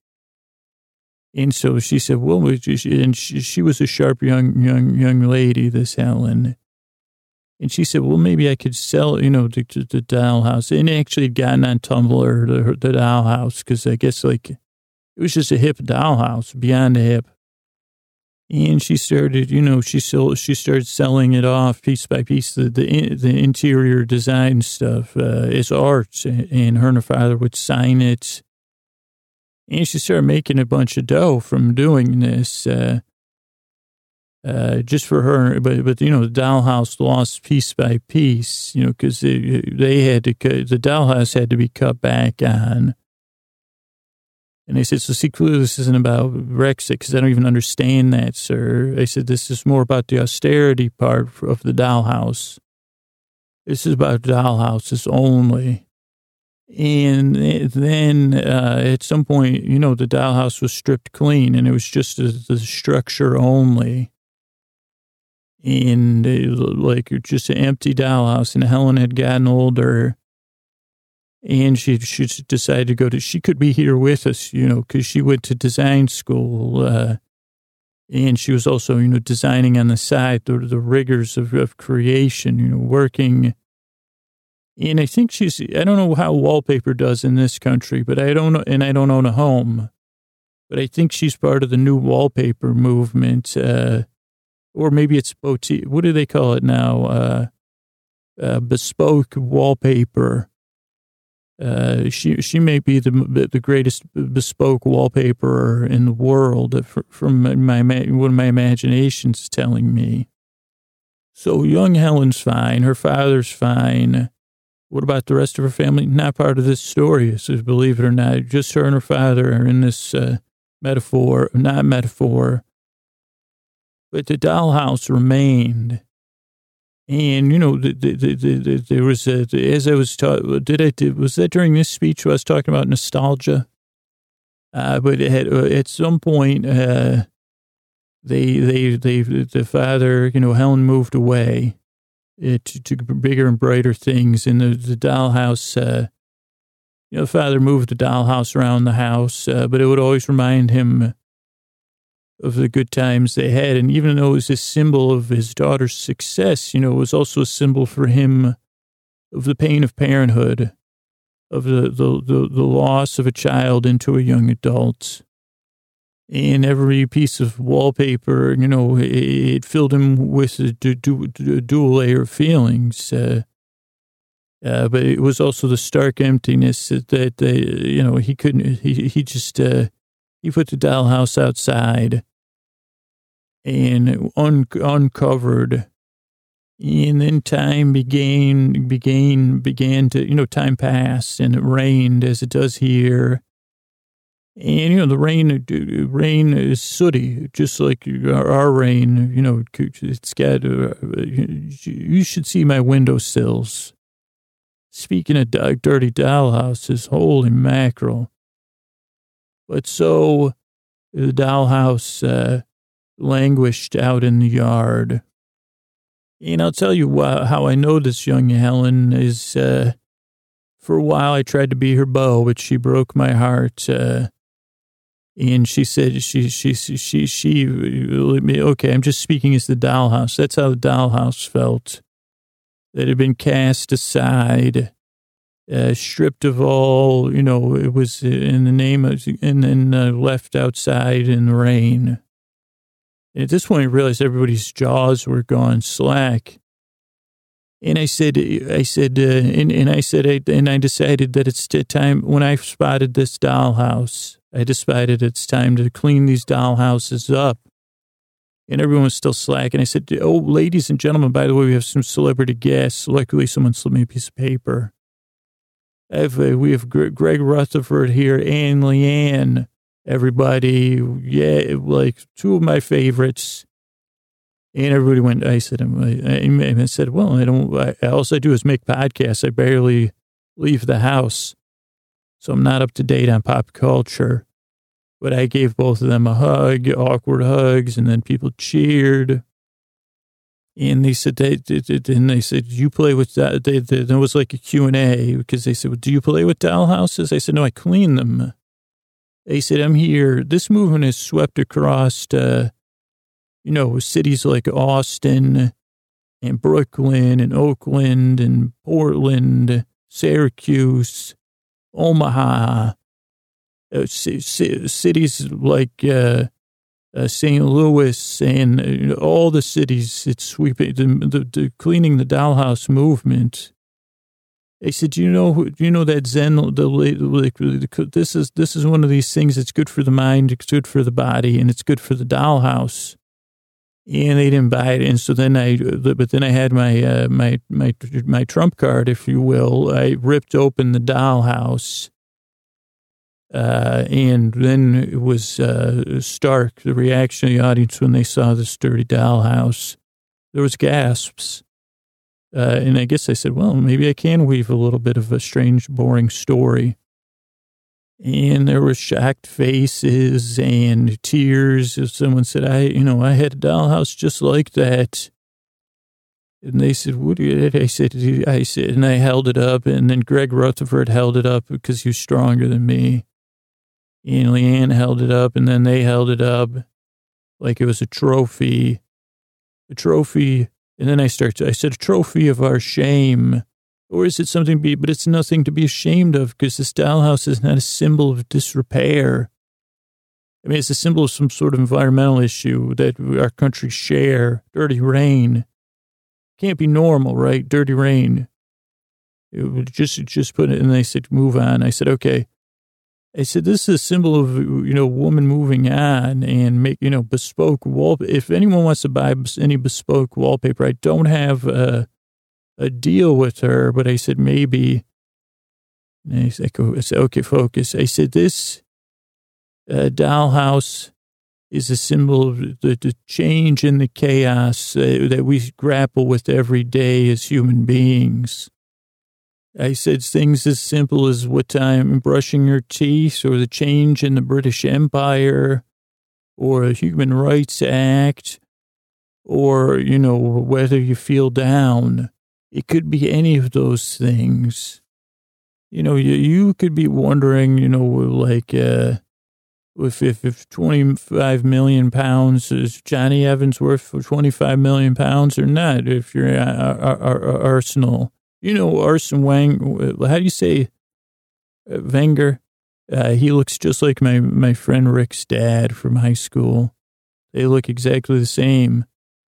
And so she said, well, and she, she was a sharp young, young, young lady, this Helen. And she said, well, maybe I could sell, you know, the, the dollhouse. And actually had gotten on Tumblr, the, the dollhouse, because I guess, like, it was just a hip dollhouse, beyond a hip. And she started, you know, she sold, she started selling it off piece by piece, the the, the interior design stuff uh, as art. And her and her father would sign it. And she started making a bunch of dough from doing this. Uh, Uh, just for her, but, but, you know, the dollhouse lost piece by piece, you know, because they, they had to, the dollhouse had to be cut back on. And they said, so see, clearly this isn't about Brexit, because I don't even understand that, sir. I said, this is more about the austerity part of the dollhouse. This is about dollhouses only. And then uh, at some point, you know, the dollhouse was stripped clean, and it was just a, the structure only. And it was like just an empty dollhouse. And Helen had gotten older, and she she decided to go to. She could be here with us, you know, because she went to design school, uh, and she was also, you know, designing on the side, the, the rigors of, of creation, you know, working. And I think she's. I don't know how wallpaper does in this country, but I don't know, and I don't own a home, but I think she's part of the new wallpaper movement. Uh, Or maybe it's boutique. What do they call it now? Uh, uh, bespoke wallpaper. Uh, she she may be the the greatest bespoke wallpaperer in the world, from my what my imagination's telling me. So young Helen's fine. Her father's fine. What about the rest of her family? Not part of this story, so believe it or not. Just her and her father are in this uh, metaphor, not metaphor. But the dollhouse remained. And, you know, the, the, the, the, there was, a, as I was talking, did I, did, was that during this speech where I was talking about nostalgia? Uh, but it had, uh, at some point, uh, they, they, they, the father, you know, Helen moved away uh, to, to bigger and brighter things. And the, the dollhouse, uh, you know, the father moved the dollhouse around the house, uh, but it would always remind him of the good times they had. And even though it was a symbol of his daughter's success, you know, it was also a symbol for him of the pain of parenthood, of the, the, the, the loss of a child into a young adult. And every piece of wallpaper, you know, it, it filled him with a, du, du, du, dual layer of feelings. Uh, uh, but it was also the stark emptiness that, that they, you know, he couldn't, he, he just, uh, he put the dollhouse outside and un- uncovered. And then time began, began, began to, you know, time passed, and it rained as it does here. And, you know, the rain, rain is sooty, just like our, our rain, you know, it's got, uh, you should see my windowsills. Speaking of dirty dollhouses, holy mackerel. But so the dollhouse uh, languished out in the yard. And I'll tell you why, how I know this young Helen is, uh, for a while I tried to be her beau, but she broke my heart. Uh, and she said, she, she, she, she, okay, I'm just speaking as the dollhouse. That's how the dollhouse felt. That had been cast aside, uh, stripped of all, you know, it was in the name of, and then uh, left outside in the rain. And at this point, I realized everybody's jaws were gone slack. And I said, I said, uh, and, and I said, I, and I decided that it's time, when I spotted this dollhouse, I decided it's time to clean these dollhouses up. And everyone was still slack. And I said, oh, ladies and gentlemen, by the way, we have some celebrity guests. Luckily, someone slipped me a piece of paper. I have, uh, we have Greg Rutherford here and Leanne. Everybody, yeah, like two of my favorites. And everybody went, I said, I, I said, well, I don't, I, all I do is make podcasts. I barely leave the house. So I'm not up to date on pop culture. But I gave both of them a hug, awkward hugs, and then people cheered. And they said, they, they, and they said, you play with, they, they, there was like a Q and A because they said, well, do you play with dollhouses? I said, no, I clean them. They said, I'm here. This movement has swept across, uh, you know, cities like Austin and Brooklyn and Oakland and Portland, Syracuse, Omaha, uh, c- c- cities like uh, uh, Saint Louis and uh, all the cities. It's sweeping, the, the, the cleaning the dollhouse movement. They said, "Do you know? Do you know that Zen? The, the, this is this is one of these things that's good for the mind, it's good for the body, and it's good for the dollhouse." And they didn't buy it, and so then I, but then I had my uh, my my my trump card, if you will. I ripped open the dollhouse, uh, and then it was uh, stark. The reaction of the audience when they saw this dirty dollhouse, there was gasps. Uh, and I guess I said, well, maybe I can weave a little bit of a strange, boring story. And there were shocked faces and tears. Someone said, I, you know, I had a dollhouse just like that. And they said, what do you, I said, I said, and I held it up. And then Greg Rutherford held it up because he was stronger than me. And Leanne held it up, and then they held it up like it was a trophy, a trophy. And then I started, I said, a trophy of our shame. Or is it something to be, but it's nothing to be ashamed of because this dollhouse is not a symbol of disrepair. I mean, it's a symbol of some sort of environmental issue that our country share. Dirty rain. Can't be normal, right? Dirty rain. It would just, just put it, and they said, move on. I said, okay. I said, this is a symbol of, you know, woman moving on and make, you know, bespoke wallpaper. If anyone wants to buy any bespoke wallpaper, I don't have a, a deal with her, but I said, maybe. And I said, okay, focus. I said, this uh, dollhouse is a symbol of the, the change and the chaos uh, that we grapple with every day as human beings. I said things as simple as what time brushing your teeth, or the change in the British Empire, or a Human Rights Act, or, you know, whether you feel down. It could be any of those things. You know, you, you could be wondering, you know, like, uh, if, if, if twenty-five million pounds, is Johnny Evans worth for twenty-five million pounds or not? If you're uh, Arsenal. You know, Arsene Wenger, how do you say uh, Wenger? Uh, he looks just like my, my friend Rick's dad from high school. They look exactly the same.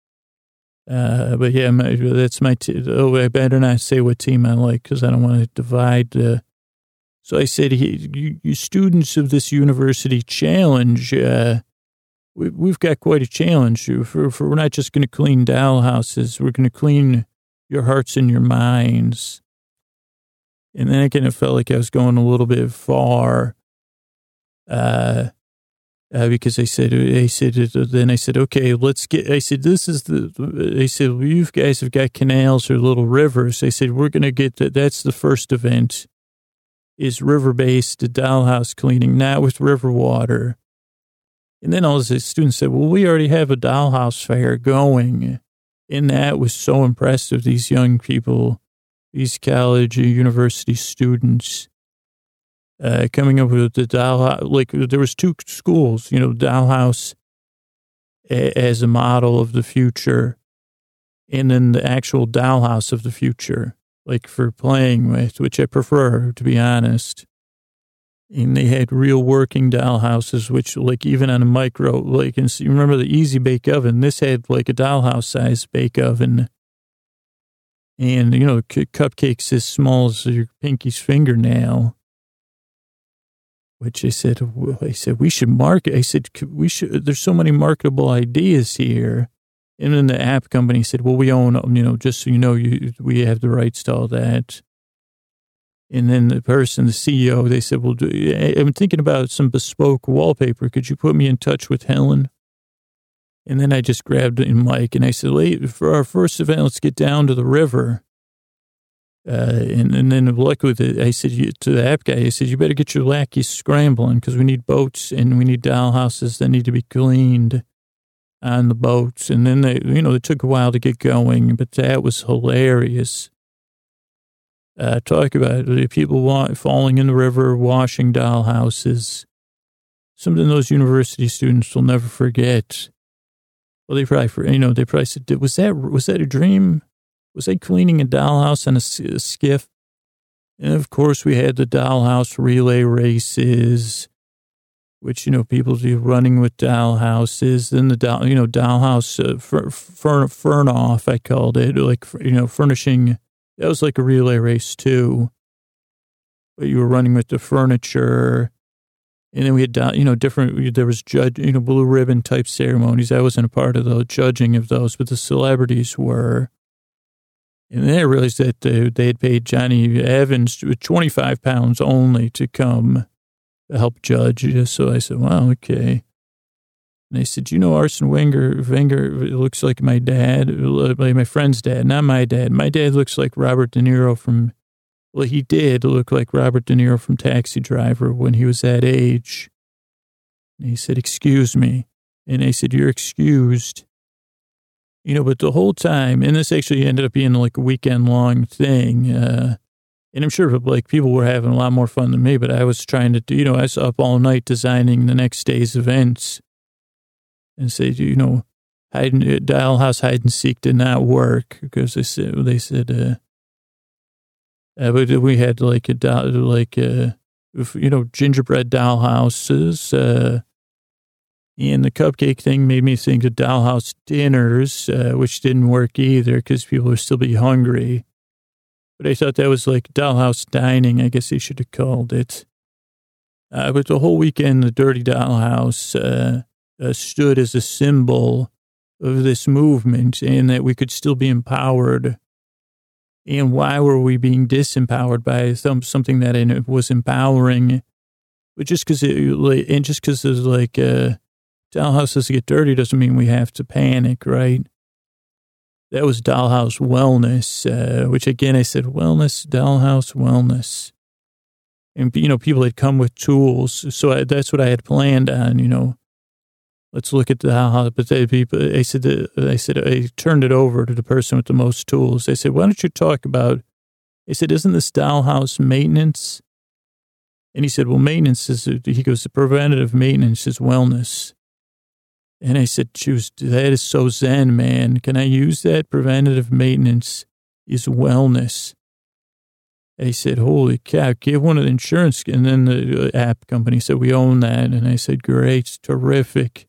Uh, but yeah, my, that's my, t- oh, I better not say what team I like because I don't want to divide. Uh, so I said, he, you, you students of this university challenge, uh, we, we've got quite a challenge. For, for, we're not just going to clean dollhouses, we're going to clean your hearts and your minds. And then I kind of felt like I was going a little bit far. Uh, uh, because I said, I said, then I said, okay, let's get, I said, this is the, they said, well, you guys have got canals or little rivers. I said, we're going to get that. That's the first event is river-based dollhouse cleaning, not with river water. And then all the students said, well, we already have a dollhouse fair going. And that was so impressive, these young people, these college or university students. Uh, coming up with the dollhouse, like there was two schools, you know, dollhouse a, as a model of the future, and then the actual dollhouse of the future, like for playing with, which I prefer, to be honest. And they had real working dollhouses, which like even on a micro, like, and so you remember the Easy Bake Oven, this had like a dollhouse size bake oven. And, you know, c- cupcakes as small as your pinky's fingernail. Which I said, I said, we should market. I said, we should, there's so many marketable ideas here. And then the app company said, well, we own, you know, just so you know, you, we have the rights to all that. And then the person, the C E O, they said, well, do, I'm thinking about some bespoke wallpaper. Could you put me in touch with Helen? And then I just grabbed Mike and I said, wait, for our first event, let's get down to the river. Uh, and, and then luckily, the, I said you, to the app guy, I said, you better get your lackeys scrambling because we need boats and we need dollhouses that need to be cleaned on the boats. And then they, you know, it took a while to get going, but that was hilarious. Uh, talk about it, people want, falling in the river, washing dollhouses. Something those university students will never forget. Well, they probably, you know, they probably said, was that, was that a dream? Was I cleaning a dollhouse on a, a skiff? And of course, we had the dollhouse relay races, which, you know, people do running with dollhouses. Then the doll, you know, dollhouse uh, fur, fur, furn off, I called it, like, you know, furnishing. That was like a relay race too. But you were running with the furniture. And then we had, you know, different, there was judge, you know, blue ribbon type ceremonies. I wasn't a part of the judging of those, but the celebrities were. And then I realized that uh, they had paid Johnny Evans twenty-five pounds only to come to help judge. So I said, wow, okay. And they said, you know, Arsene Wenger, Wenger looks like my dad, like my friend's dad, not my dad. My dad looks like Robert De Niro from, well, he did look like Robert De Niro from Taxi Driver when he was that age. And he said, excuse me. And I said, you're excused. You know, but the whole time, and this actually ended up being like a weekend long thing. Uh, and I'm sure like people were having a lot more fun than me, but I was trying to do, you know, I was up all night designing the next day's events and say, you know, hide and, dollhouse hide and seek did not work because they said, they said, uh, uh, but we had like a doll, like, uh, you know, gingerbread dollhouses, uh, and the cupcake thing made me think of dollhouse dinners, uh, which didn't work either because people would still be hungry. But I thought that was like dollhouse dining, I guess they should have called it. Uh, but the whole weekend, the Dirty Dollhouse uh, uh, stood as a symbol of this movement and that we could still be empowered. And why were we being disempowered by some, something that was empowering? But just because it, and just because there's like, uh, dollhouses get dirty doesn't mean we have to panic, right? That was dollhouse wellness, uh, which again, I said, wellness, dollhouse wellness. And, you know, people had come with tools. So I, that's what I had planned on, you know, let's look at the dollhouse. But they, people, I said, uh, I said, I turned it over to the person with the most tools. I said, why don't you talk about, I said, isn't this dollhouse maintenance? And he said, well, maintenance is, he goes, the preventative maintenance is wellness. And I said, choose, that is so zen, man. Can I use that? Preventative maintenance is wellness. And he said, holy cow, give one of the insurance. And then the app company said, we own that. And I said, great, terrific.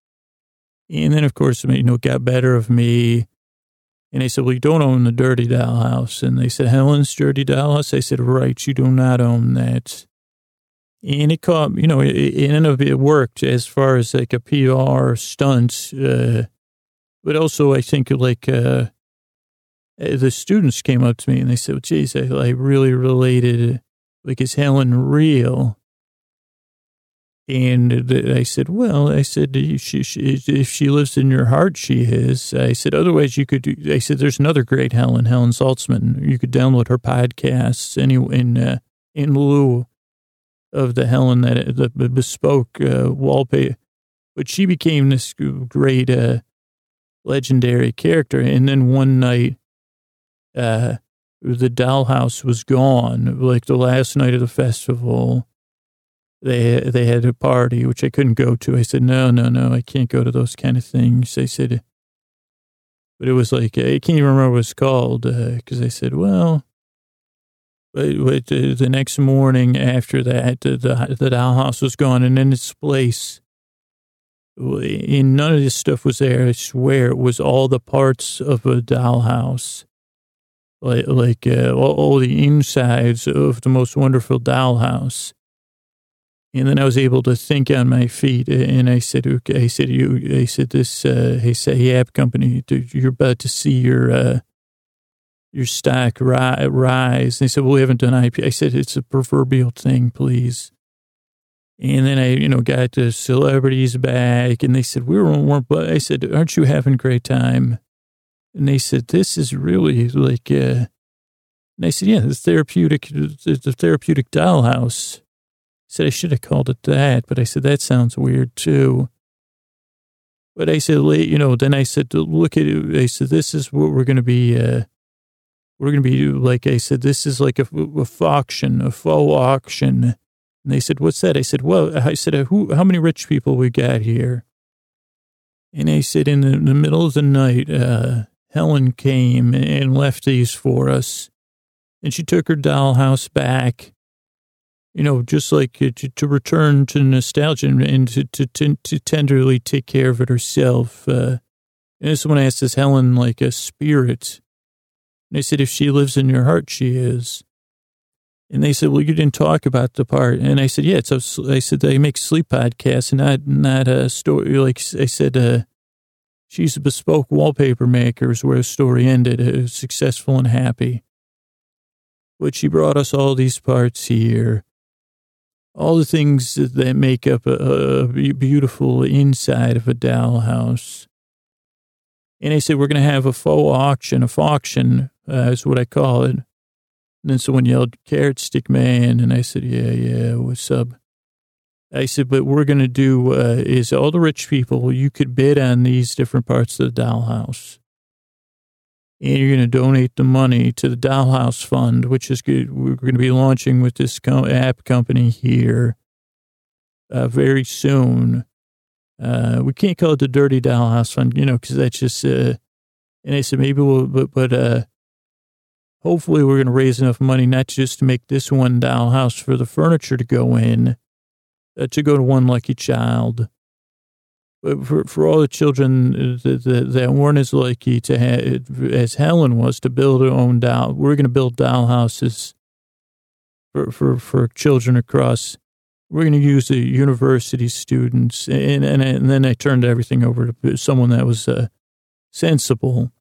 And then, of course, you know, got better of me. And I said, well, you don't own the Dirty Dollhouse. And they said, Helen's Dirty Dollhouse? I said, right, you do not own that. And it caught, you know, it, it ended up, it worked as far as like a P R stunt. Uh, but also, I think like uh, the students came up to me and they said, well, geez, I, I really related. Like, is Helen real? And I said, well, I said, she, she, if she lives in your heart, she is. I said, otherwise you could, I said, there's another great Helen, Helen Saltzman. You could download her podcasts any, in, uh, in lieu of the Helen, that the bespoke uh, wallpaper. But she became this great, uh, legendary character. And then one night, uh, the dollhouse was gone, like the last night of the festival. They they had a party, which I couldn't go to. I said, no, no, no, I can't go to those kind of things. I said, but it was like, I can't even remember what it was called, because uh, I said, well, but, but uh, the next morning after that, the, the, the dollhouse was gone, and in its place, and none of this stuff was there. I swear it was all the parts of a dollhouse, like, like uh, all, all the insides of the most wonderful dollhouse. And then I was able to think on my feet, and I said, okay, I said, you, I said, this, uh, I said, hey, app company, you're about to see your, uh, your stock ri- rise. And they said, well, we haven't done I P O. I said, it's a proverbial thing, please. And then I, you know, got the celebrities back, and they said, we weren't, but I said, aren't you having a great time? And they said, this is really like, uh, and I said, yeah, the therapeutic, the, the therapeutic dollhouse. I said, I should have called it that, but I said, that sounds weird too. But I said, you know, then I said, look at it. I said, this is what we're going to be, uh, we're going to be, like I said, this is like a, a auction, a faux auction. And they said, what's that? I said, well, I said, who, how many rich people we got here? And I said, in the, in the middle of the night, uh, Helen came and left these for us. And she took her dollhouse back. You know, just like uh, to, to return to nostalgia and, and to, to, to, to tenderly take care of it herself. Uh, and someone asked, is Helen like a spirit? And I said, if she lives in your heart, she is. And they said, well, you didn't talk about the part. And I said, yeah, it's a, I said, they make sleep podcasts and not, not a story. Like I said, uh, she's a bespoke wallpaper maker is where the story ended, uh, successful and happy. But she brought us all these parts here. All the things that make up a, a beautiful inside of a dollhouse. And I said, we're going to have a faux auction, a fauction, uh, is what I call it. And then someone yelled, Carrot Stick Man. And I said, yeah, yeah, what's up? I said, but we're going to do, uh, is all the rich people, you could bid on these different parts of the dollhouse. And you're going to donate the money to the Dollhouse Fund, which is good. We're going to be launching with this co- app company here uh, very soon. Uh, we can't call it the Dirty Dollhouse Fund, you know, because that's just, uh, and I said, maybe we'll, but, but uh, hopefully we're going to raise enough money, not just to make this one dollhouse for the furniture to go in, uh, to go to one lucky child. But for, for all the children that, that, that weren't as lucky to have, as Helen was, to build her own doll, we're going to build dollhouses for, for, for children across. We're going to use the university students. And, and, and then I turned everything over to someone that was uh, sensible.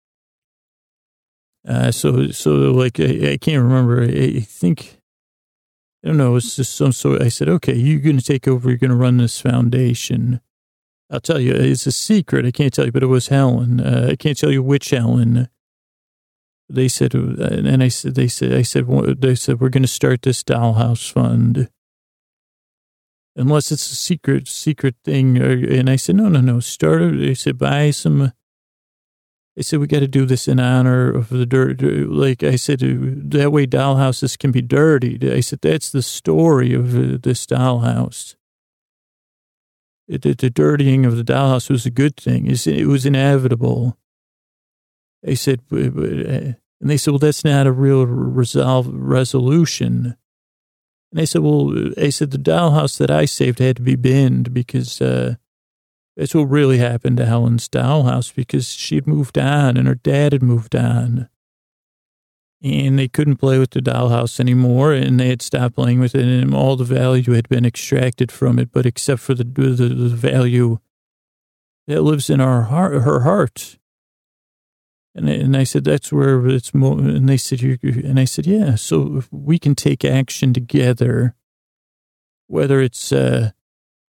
Uh, so, so like, I, I can't remember. I, I think, I don't know, it's just some sort. I said, okay, you're going to take over, you're going to run this foundation. I'll tell you, it's a secret. I can't tell you, but it was Helen. Uh, I can't tell you which Helen. They said, and I said, they said, I said, they said, we're going to start this dollhouse fund. Unless it's a secret, secret thing. And I said, no, no, no, start it. They said, buy some. I said, we got to do this in honor of the dirt. Like I said, that way dollhouses can be dirtied. I said, that's the story of this dollhouse. The, the dirtying of the dollhouse was a good thing. It was inevitable. I said, and they said, well, that's not a real resolve resolution. And I said, well, I said, the dollhouse that I saved had to be binned because uh, that's what really happened to Helen's dollhouse, because she had moved on and her dad had moved on. And they couldn't play with the dollhouse anymore, and they had stopped playing with it, and all the value had been extracted from it, but except for the the, the value that lives in our heart, her heart. And and I said, that's where it's more. And they said, you, and I said, yeah. So if we can take action together, whether it's uh,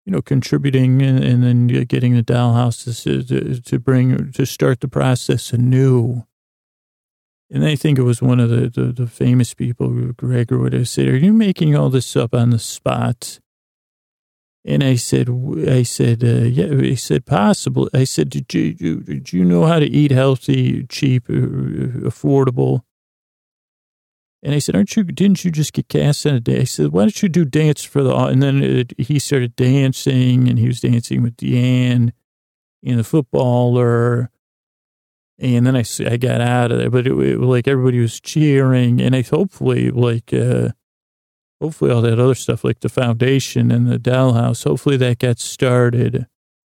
you know, contributing and, and then getting the dollhouse to, to, to bring, to start the process anew. And I think it was one of the, the, the famous people, Gregor, would have said, are you making all this up on the spot? And I said, I said, uh, yeah, he said, possible. I said, did you, did you know how to eat healthy, cheap, uh, affordable? And I said, aren't you, didn't you just get cast on a day? I said, why don't you do dance for the, and then it, he started dancing, and he was dancing with Deanne and the footballer. And then I, I got out of there, but it, it like everybody was cheering, and I hopefully like, uh, hopefully all that other stuff like the foundation and the dollhouse, hopefully that got started.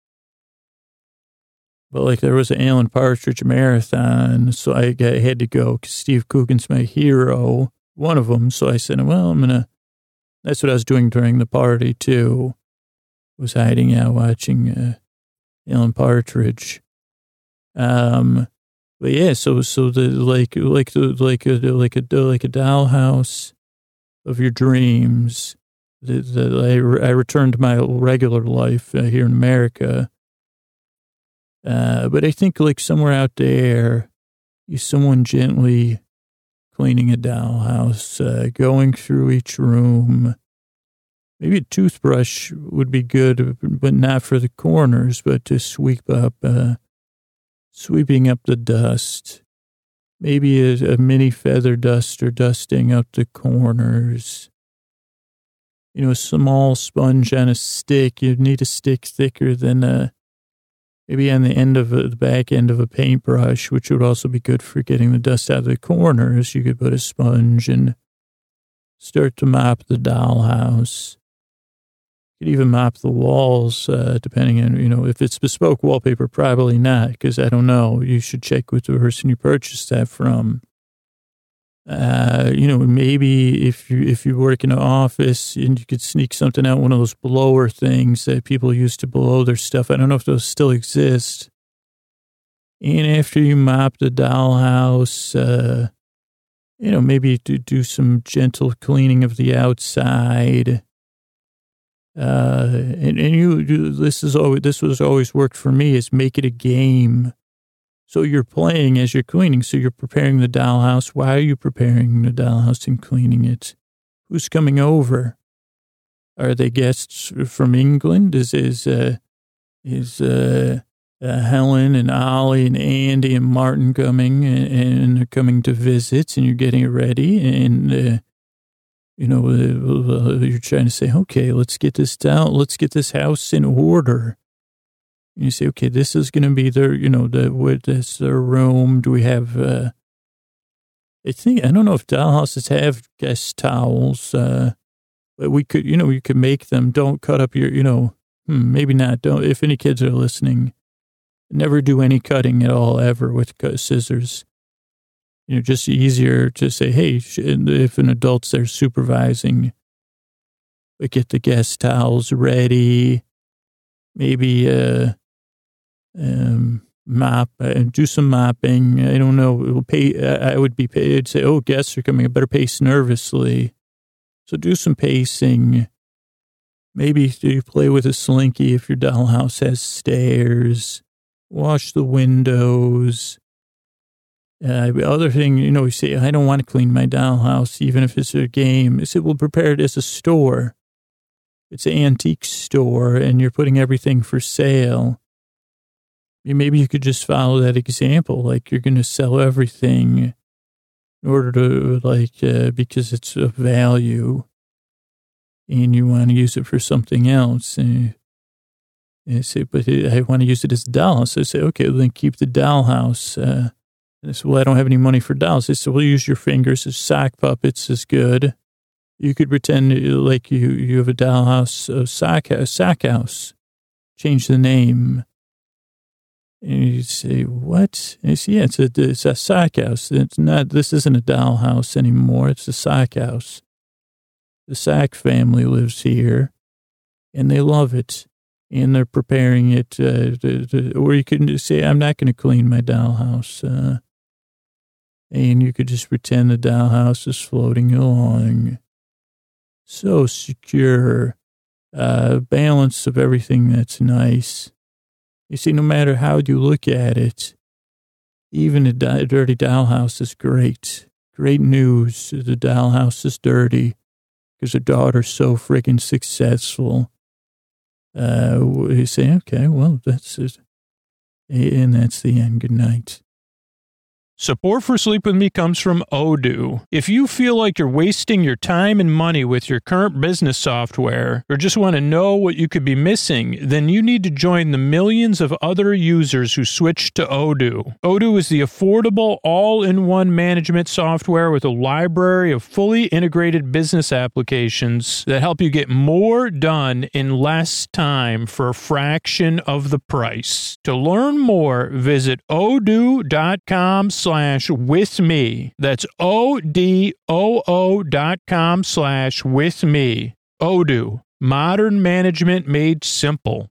But like there was an Alan Partridge marathon, so I got, had to go because Steve Coogan's my hero, one of them. So I said, well, I'm going to, that's what I was doing during the party too, was hiding out watching uh, Alan Partridge. Um, but yeah, so, so the, like, like, the, like, a, like a, like a dollhouse of your dreams. The, the, I, I returned to my regular life uh, here in America. Uh, but I think like somewhere out there, is someone gently cleaning a dollhouse, uh, going through each room. Maybe a toothbrush would be good, but not for the corners, but to sweep up, uh, sweeping up the dust. Maybe a, a mini feather duster dusting up the corners. You know, a small sponge on a stick. You'd need a stick thicker than a, maybe on the end of a, the back end of a paintbrush, which would also be good for getting the dust out of the corners. You could put a sponge and start to mop the dollhouse. You could even mop the walls, uh, depending on, you know, if it's bespoke wallpaper, probably not, because I don't know. You should check with the person you purchased that from. Uh, you know, maybe if you, if you work in an office and you could sneak something out, one of those blower things that people use to blow their stuff. I don't know if those still exist. And after you mop the dollhouse, uh, you know, maybe to do some gentle cleaning of the outside. Uh, and, and you, you, this is always, this was always worked for me, is make it a game. So you're playing as you're cleaning. So you're preparing the dollhouse. Why are you preparing the dollhouse and cleaning it? Who's coming over? Are they guests from England? Is is uh, is uh, uh, Helen and Ollie and Andy and Martin coming, and, and they're coming to visit, and you're getting it ready, and uh, you know uh, you're trying to say, okay, let's get this down. Let's get this house in order. You say, okay, this is going to be their, you know, the, what is their room? Do we have, uh, I think, I don't know if dollhouses have guest towels, uh, but we could, you know, you could make them. Don't cut up your, you know, hmm, maybe not. Don't, if any kids are listening, never do any cutting at all ever with scissors. You know, just easier to say, hey, if an adult's there supervising, but get the guest towels ready. Maybe, uh, um, mop, uh, do some mopping. I don't know. It will pay. I would be paid. Say, oh, guests are coming. I better pace nervously. So do some pacing. Maybe you play with a slinky if your dollhouse has stairs. Wash the windows. Uh, the other thing, you know, you say, I don't want to clean my dollhouse, even if it's a game. I said, well, prepare it as a store. It's an antique store, and you're putting everything for sale. Maybe you could just follow that example. Like, you're going to sell everything in order to, like, uh, because it's of value, and you want to use it for something else. And I say, but I want to use it as a dollhouse. I say, okay, well, then keep the dollhouse. Uh, and I said, well, I don't have any money for dolls. I said, well, use your fingers as sock puppets is good. You could pretend like you, you have a dollhouse, a sock, a sock house. Change the name. And you say, what? And I say, yeah, it's a, it's a sock house. It's not, this isn't a dollhouse anymore. It's a sock house. The Sack family lives here, and they love it. And they're preparing it. Uh, to, to, or you can just say, I'm not going to clean my dollhouse. Uh, and you could just pretend the dollhouse is floating along. So secure. uh, balance of everything that's nice. You see, no matter how you look at it, even a di- dirty dollhouse is great. Great news. The dollhouse is dirty because her daughter's so freaking successful. Uh, you say, okay, well, that's it. And that's the end. Good night. Support for Sleep With Me comes from Odoo. If you feel like you're wasting your time and money with your current business software, or just want to know what you could be missing, then you need to join the millions of other users who switched to Odoo. Odoo is the affordable, all-in-one management software with a library of fully integrated business applications that help you get more done in less time for a fraction of the price. To learn more, visit odoo.com slash with me. That's O-D-O-O dot com slash with me. Odoo, modern management made simple.